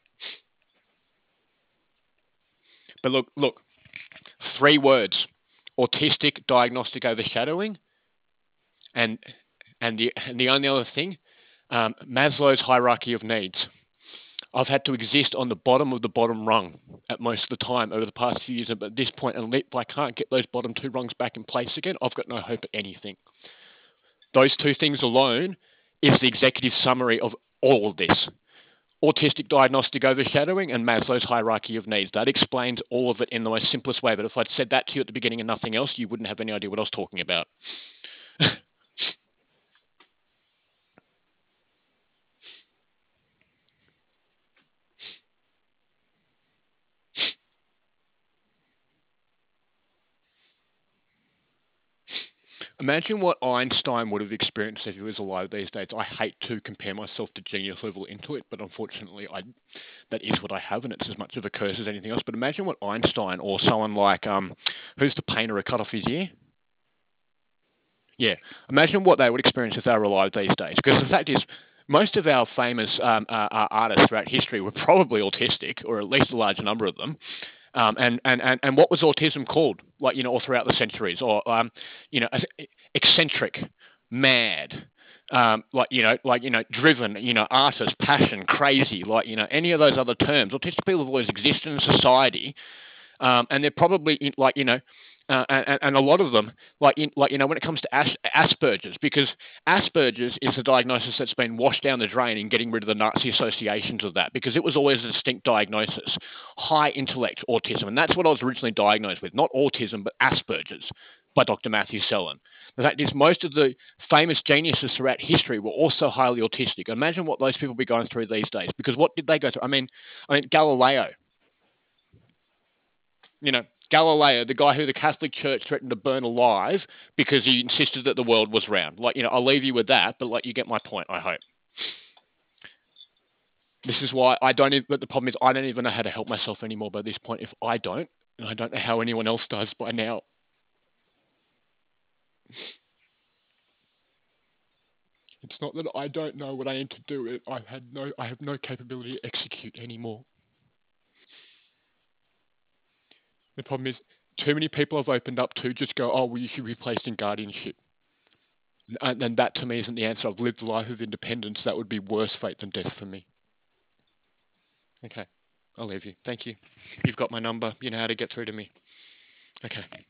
But look, look, three words: autistic diagnostic overshadowing, and and the and the only other thing, um, Maslow's hierarchy of needs. I've had to exist on the bottom of the bottom rung at most of the time over the past few years. But at this point, if I can't get those bottom two rungs back in place again, I've got no hope at anything. Those two things alone is the executive summary of all of this. Autistic diagnostic overshadowing and Maslow's hierarchy of needs. That explains all of it in the most simplest way. But if I'd said that to you at the beginning and nothing else, you wouldn't have any idea what I was talking about. Imagine what Einstein would have experienced if he was alive these days. I hate to compare myself to genius level into it, but unfortunately, I that is what I have, and it's as much of a curse as anything else. But imagine what Einstein or someone like um, who's the painter who cut off his ear? Yeah, imagine what they would experience if they were alive these days. Because the fact is, most of our famous um, uh, uh, artists throughout history were probably autistic, or at least a large number of them. Um, and, and, and, and what was autism called? Like, you know, all throughout the centuries, or, um, you know, eccentric, mad, um, like you know, like you know, driven, you know, artist, passion, crazy, like you know, any of those other terms. Autistic people have always existed in society, um, and they're probably in, like you know, uh, and, and a lot of them, like in, like you know, when it comes to As- Asperger's, because Asperger's is a diagnosis that's been washed down the drain in getting rid of the Nazi associations of that, because it was always a distinct diagnosis, high intellect autism, and that's what I was originally diagnosed with, not autism but Asperger's by Doctor Matthew Sellon. The fact is, most of the famous geniuses throughout history were also highly autistic. Imagine what those people be going through these days. Because what did they go through? I mean, I mean Galileo, you know, Galileo, the guy who the Catholic Church threatened to burn alive because he insisted that the world was round. Like, you know, I'll leave you with that, but like, you get my point, I hope. This is why I don't even, but the problem is, I don't even know how to help myself anymore by this point if I don't, and I don't know how anyone else does by now. It's not that I don't know what I need to do. It, I had no, I have no capability to execute anymore. The problem is, too many people I've opened up to just go, oh, well, you should be placed in guardianship. And, and that to me isn't the answer. I've lived a life of independence. That would be worse fate than death for me. Okay, I'll leave you. Thank you. You've got my number. You know how to get through to me. Okay.